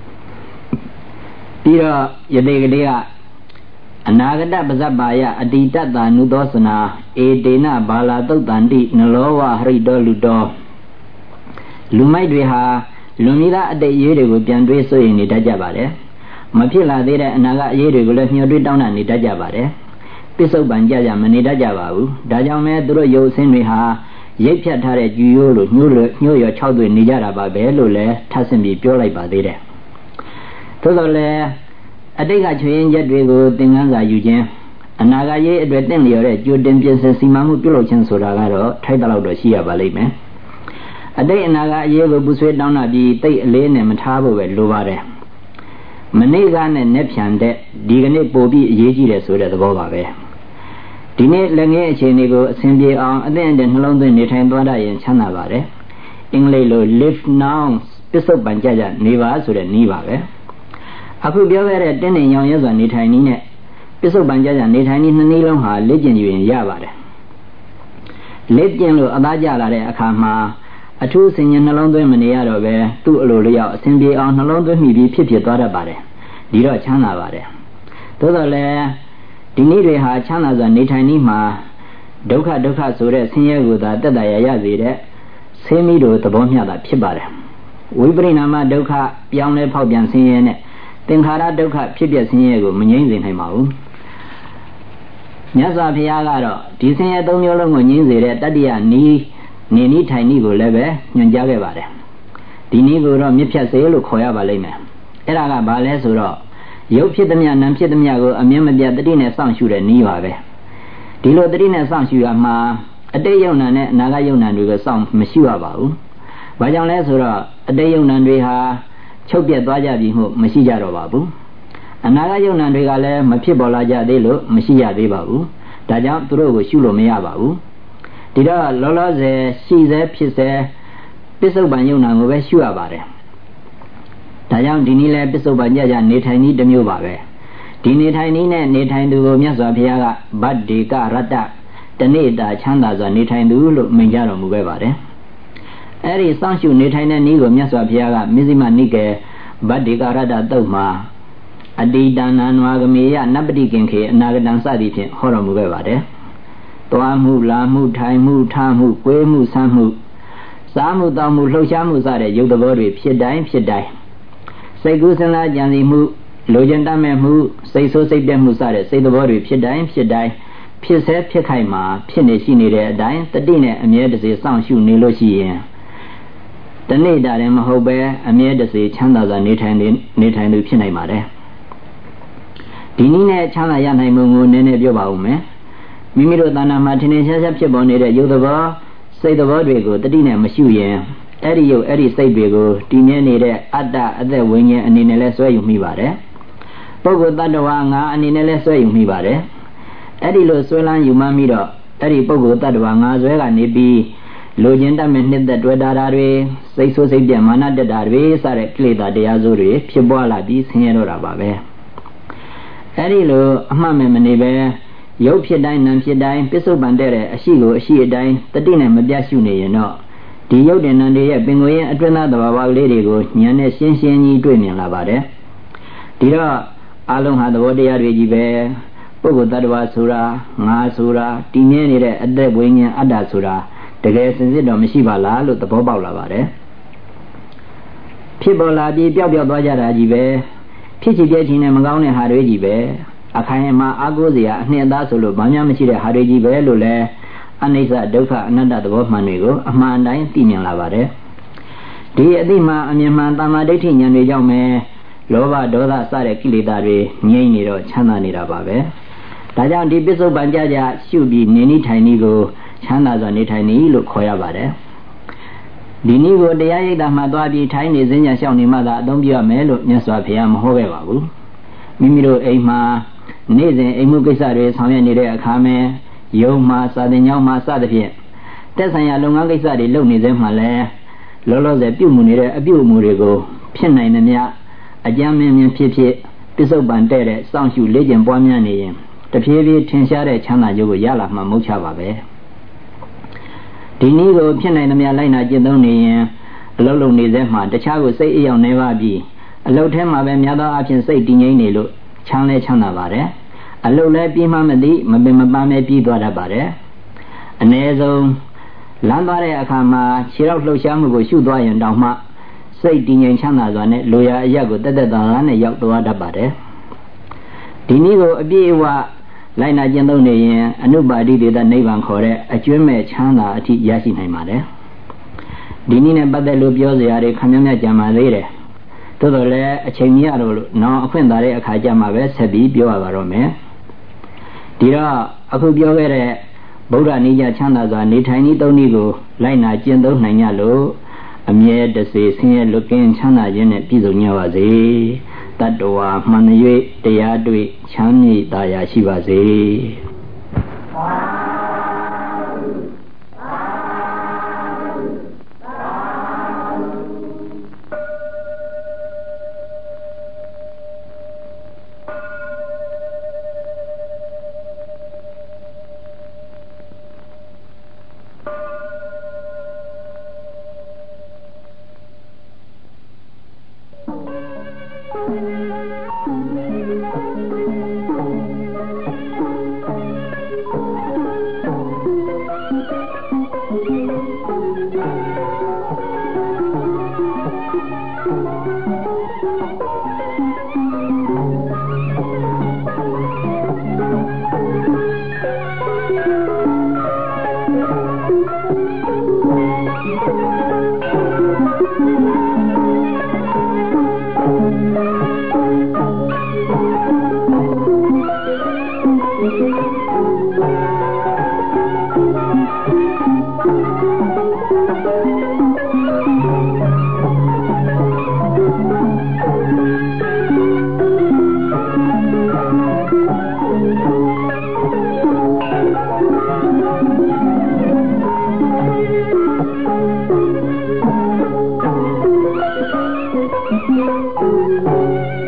ပြီးတော့ယတိကလေးကအနာဂတပဇ္ဇပါယအတိတ္တနုသောစနာဧတေနဘာလာသုတ်တန္တိနလောဝဟရိတောလူတောလူမိုက်တွေဟာလွန်ပြီးသားအတိတ်ရေးတွေကိုပြန်တွေးဆိုရင်နေတတ်ကြပါတယ်မဖြစ်လာသေးတဲ့အနာဂတ်အရေးတွေကိုလည်းမျှော်တွေးတောင်းတနေတတ်ကြပါတယ်ပစ္စုပန်ကြကြမနေတတ်ကြပါဘူးဒါကြောင့်မဲသူတို့ရုပ်ဆင်းတွေဟာရိပ်ဖြတ်ထားတဲ့ကြူရိုးလိုညှိုးလိုညှိုးရော၆သွေနေကြတာပါပဲလို့လည်းထပ်ဆင့်ပြီးပြောလိုက်ပါသေးတယ်သို့တော်လည်းအတိတ်ကချွေရင်ချက်တွေကိုသင်ခန်းစာယူခြင်းအနာဂတ်ရေးအတွက်တင့်လျော်တဲ့ကြိုတင်ပြင်ဆင်စီမံမှုပြုလုပ်ခြင်းဆိုတာကတော့ထိုက်တဲ့လောက်တော့ရှိရပါလိမ့်မယ်အတိတ်အနာဂတ်အရေးကိုပူဆွေးတောင်းတာပြီးတိတ်အလေးနဲ့မထားဖို့ပဲလိုပါတယ်မနေ့ကနဲ့နဲ့ဖြန်တဲ့ဒီကနေ့ပို့ပြီးအရေးကြီးတယ်ဆိုတဲ့သဘောပါပဲဒီနေ့လက်ငယ်အခြေအနေကိုအဆင်ပြေအောင်အသင့်အတင့်နှလုံးသွင်းနေထိုင်သွားတတ်ရင်ချမ်းသာပါတယ်အင်္ဂလိပ်လို live now ပစ္စုပန်ကြကြနေပါဆိုတဲ့နည်းပါပဲအခုပြောခဲ့တဲ့တင်းနေရောင်ရဲစွာနေထိုင်နည်းနဲ့ပစ္စုပန်ကြကြနေထိုင်နည်းနှစ်နည်းလုံးဟာလက်ကျင်ယူရင်ရပါတယ်လက်ကျင်လို့အသားကျလာတဲ့အခါမှာအထူးဆင်ញနှလုံးသွင်းမနေရတော့ပဲသူ့အလိုလျောက်အစဉ်ပြေအောင်နှလုံးသွင်းမိပြီးဖြစ်ဖြစ်သွားတတ်ပါတယ်ဒီတော့ချမ်းသာပါတယ်သို့တော်လည်းဒီနည်းတွေဟာချမ်းသာစွာနေထိုင်နည်းမှာဒုက္ခဒုက္ခဆိုတဲ့ဆင်းရဲကိုသာတက်တရာရစေတဲ့ဆင်းမီတို့သဘောမျှတာဖြစ်ပါတယ်ဝိပရိနာမဒုက္ခပြောင်းလဲဖောက်ပြန်ဆင်းရဲနဲ့သင်္ခါရဒုက္ခဖြစ်ပြဆင်းရဲကိုမငြိမ့်စေနိုင်ပါဘူးမြတ်စွာဘုရားကတော့ဒီဆင်းရဲသုံးမျိုးလုံးကိုငြိမ့်စေတဲ့တတ္တိယနည်းနေနည်းထိုင်နည်းကိုလည်းပဲညွှန်ကြားခဲ့ပါတယ်ဒီနည်းကိုတော့မြစ်ဖြတ်စေလို့ခေါ်ရပါလိမ့်မယ်အဲ့ဒါကဘာလဲဆိုတော့ရုပ်ဖြစ်သမျှနာမ်ဖြစ်သမျှကိုအမြဲမပြတ်တတိနဲ့စောင့်ရှုတဲ့နည်းပါပဲဒီလိုတတိနဲ့စောင့်ရှုရမှာအတိတ်ယုံနာနဲ့အနာဂတ်ယုံနာတွေကိုစောင့်မရှိရပါဘူးဘာကြောင့်လဲဆိုတော့အတိတ်ယုံနာတွေဟာချုပ်ပြတ်သွားကြပြီမှုမရှိကြတော့ပါဘူးအနာဂတ်ယုံနာတွေကလည်းမဖြစ်ပေါ်လာကြသေးလို့မရှိရသေးပါဘူးဒါကြောင့်သူတို့ကိုရှုလို့မရပါဘူးဒီတော့လောလောဆယ်ရှိစေဖြစ်စေပစ္စုပန်ယုံနာကိုပဲရှုရပါတယ်ဒါကြောင့်ဒီနည်းလဲပစ္စုပန်ကြကြနေထိုင်နည်းတစ်မျိုးပါပဲဒီနေထိုင်နည်းနဲ့နေထိုင်သူကိုမြတ်စွာဘုရားကဗတ္တိကရတ္တတဏိတာချမ်းသာစွာနေထိုင်သူလို့မိန့်ကြတော်မူခဲ့ပါတယ်အဲ့ဒီစောင့်ရှုနေထိုင်တဲ့နည်းကိုမြတ်စွာဘုရားကမဇ္ဈိမနိကေဗတ္တိကရတ္တတုတ်မှာအတိတဏနဝဂမေယနပ္ပတိကင်ခေအနာဂတံစသည်ဖြင့်ဟောတော်မူခဲ့ပါတယ်သွားမှုလာမှုထိုင်မှုထားမှုကိုယ်မှုဆမ်းမှုစားမှုတောင်းမှုလှုပ်ရှားမှုစတဲ့ရုပ်သဘောတွေဖြစ်တိုင်းဖြစ်တိုင်းစိတ်ကူးစဉ်းစားကြံစည်မှုလိုချင်တတ်မဲ့မှုစိတ်ဆိုးစိတ်ပြတ်မှုစတဲ့စိတ်သဘောတွေဖြစ်တိုင်းဖြစ်တိုင်းဖြစ်ဆဲဖြစ်ခိုက်မှာဖြစ်နေရှိနေတဲ့အတိုင်းတတိနဲ့အမြဲတစေစောင့်ရှုနေလို့ရှိရင်တနေ့တာလည်းမဟုတ်ပဲအမြဲတစေချမ်းသာစွာနေထိုင်နေထိုင်သူဖြစ်နိုင်ပါတယ်ဒီနည်းနဲ့ချမ်းသာရနိုင်မှုကိုနည်းနည်းပြောပါဦးမယ်မိမိတို့တဏ္ဍာမှာထင်ထင်ရှားရှားဖြစ်ပေါ်နေတဲ့ရုပ်သဘောစိတ်သဘောတွေကိုတတိနဲ့မရှုရင်အဲ့ဒီရုပ်အဲ့ဒီစိတ်တွေကိုတည်မြဲနေတဲ့အတ္တအသက်ဝိညာဉ်အနေနဲ့လဲဆွဲယူမိပါတယ်ပုဂ္ဂိုလ်တ attva ငါအနေနဲ့လဲဆွဲယူမိပါတယ်အဲ့ဒီလိုဆွဲလန်းယူမှမိတော့အဲ့ဒီပုဂ္ဂိုလ်တ attva ငါဆွဲကနေပြီးလိုချင်တတ်မဲ့နှစ်သက်တွေ့တာတွေစိတ်ဆိုးစိတ်ပြတ်မာနတက်တာတွေစတဲ့ကိလေသာတရားစိုးတွေဖြစ်ပွားလာပြီးဆင်းရဲတော့တာပါပဲအဲ့ဒီလိုအမှတ်မဲ့မနေပဲရုပ်ဖြစ်တိုင်းနာမ်ဖြစ်တိုင်းပစ္စုပန်တဲ့အရှိကိုအရှိအတိုင်းတတိနဲ့မပြတ်ရှုနေရင်တော့ဒီရုပ်တင်နံတွေရဲ့ပင်ကိုယ်ရဲ့အတွင်းသားသဘာဝကလေးတွေကိုဉာဏ်နဲ့ရှင်းရှင်းကြီးတွေ့မြင်လာပါတယ်ဒီတော့အလုံးဟာသဘောတရားတွေကြီးပဲပုဂ္ဂိုလ်တ attva ဆိုတာငါဆိုတာတည်မြဲနေတဲ့အသက်ဝိညာဉ်အတ္တဆိုတာတကယ်စင်စစ်တော့မရှိပါလားလို့သဘောပေါက်လာပါတယ်ဖြစ်ပေါ်လာပြီးပျောက်ပျောက်သွားကြတာကြီးပဲဖြစ်ချင်ပြည့်ချင်နဲ့မကောင်းတဲ့ဟာတွေကြီးပဲအခိုင်အမာအာကိုးစရာအနှစ်အသားဆိုလို့ဘာမှမရှိတဲ့ဟာတွေကြီးပဲလို့လဲအနိစ္စဒုက္ခအနတ္တသဘောမှန်တွေကိုအမှန်တိုင်းသိမြင်လာပါတယ်ဒီအသိမှအမြင်မှန်တမ္မာဒိဋ္ဌိဉာဏ်တွေကြောင့်ပဲလောဘဒေါသစတဲ့ကိလေသာတွေငြိမ့်နေတော့ချမ်းသာနေတာပါပဲဒါကြောင့်ဒီပစ္စုပန်ကြကြရှုပြီးနေနိထိုင်နည်းကိုချမ်းသာစွာနေထိုင်နည်းလို့ခေါ်ရပါတယ်ဒီနည်းကိုတရားရိပ်သာမှသွားပြီးထိုင်နေစဉ်ညာရှောင်နေမှသာအသုံးပြရမယ်လို့မြတ်စွာဘုရားမဟောခဲ့ပါဘူးမိမိတို့အိမ်မှာနေ့စဉ်အိမ်မှုကိစ္စတွေဆောင်ရွက်နေတဲ့အခါမှာယုံမှာစာတင်ကြောင်းမှာစသဖြင့်တက်ဆိုင်ရာလုပ်ငန်းကိစ္စတွေလုပ်နေစေမှလည်းလောလောဆယ်ပြုမှုနေတဲ့အပြုအမူတွေကိုဖြစ်နိုင်သမျှအကြမ်းမြင်မြင်ဖြစ်ဖြစ်ပစ္စုပန်တဲ့တဲ့စောင့်ရှုလေ့ကျင့်ပွားများနေရင်တဖြည်းဖြည်းထင်ရှားတဲ့ချမ်းသာကြိုးကိုရလာမှမဟုတ်ချပါပဲဒီနည်းကိုဖြစ်နိုင်သမျှလိုက်နာကျင့်သုံးနေရင်အလုံးလုံးနေစေမှတခြားကိုစိတ်အယောင်နေပါပြီးအလုတ်ထဲမှာပဲများသောအားဖြင့်စိတ်တည်ငြိမ်နေလို့ချမ်းလဲချမ်းသာပါတယ်အလုတ်လဲပြီးမှမသိမပင်မပန်းပဲပြီးသွားတတ်ပါတယ်အ ਨੇ ဆုံးလမ်းသွားတဲ့အခါမှာခြေထောက်လှုပ်ရှားမှုကိုရှုသွားရင်တောင်မှစိတ်တည်ငြိမ်ချမ်းသာစွာနဲ့လိုရာအရက်ကိုတက်တက်သာသာနဲ့ရောက်သွားတတ်ပါတယ်ဒီနည်းကိုအပြည့်အဝလိုက်နာကျင့်သုံးနေရင်အနုပါတိတေသနိဗ္ဗာန်ခေါ်တဲ့အကျွမ်းမဲ့ချမ်းသာအထိရရှိနိုင်ပါတယ်ဒီနည်းနဲ့ပတ်သက်လို့ပြောစရာတွေခမ်းမြတ်ကြံပါသေးတယ်သို့တော်လည်းအချိန်မရတော့လို့နောက်အခွင့်သာတဲ့အခါကျမှပဲဆက်ပြီးပြောရပါတော့မယ်ဒီတော့အခုပြောခဲ့တဲ့ဗုဒ္ဓနိယချမ်းသာစွာနေထိုင်နည်းသုံးနည်းကိုလိုက်နာကျင့်သုံးနိုင်ကြလို့အမြဲတစေဆင်းရဲလွတ်ကင်းချမ်းသာခြင်းနဲ့ပြည့်စုံကြပါစေတတ္တဝါမှန်၍တရားတွေ့ချမ်းမြေ့သာယာရှိပါစေ Thank you.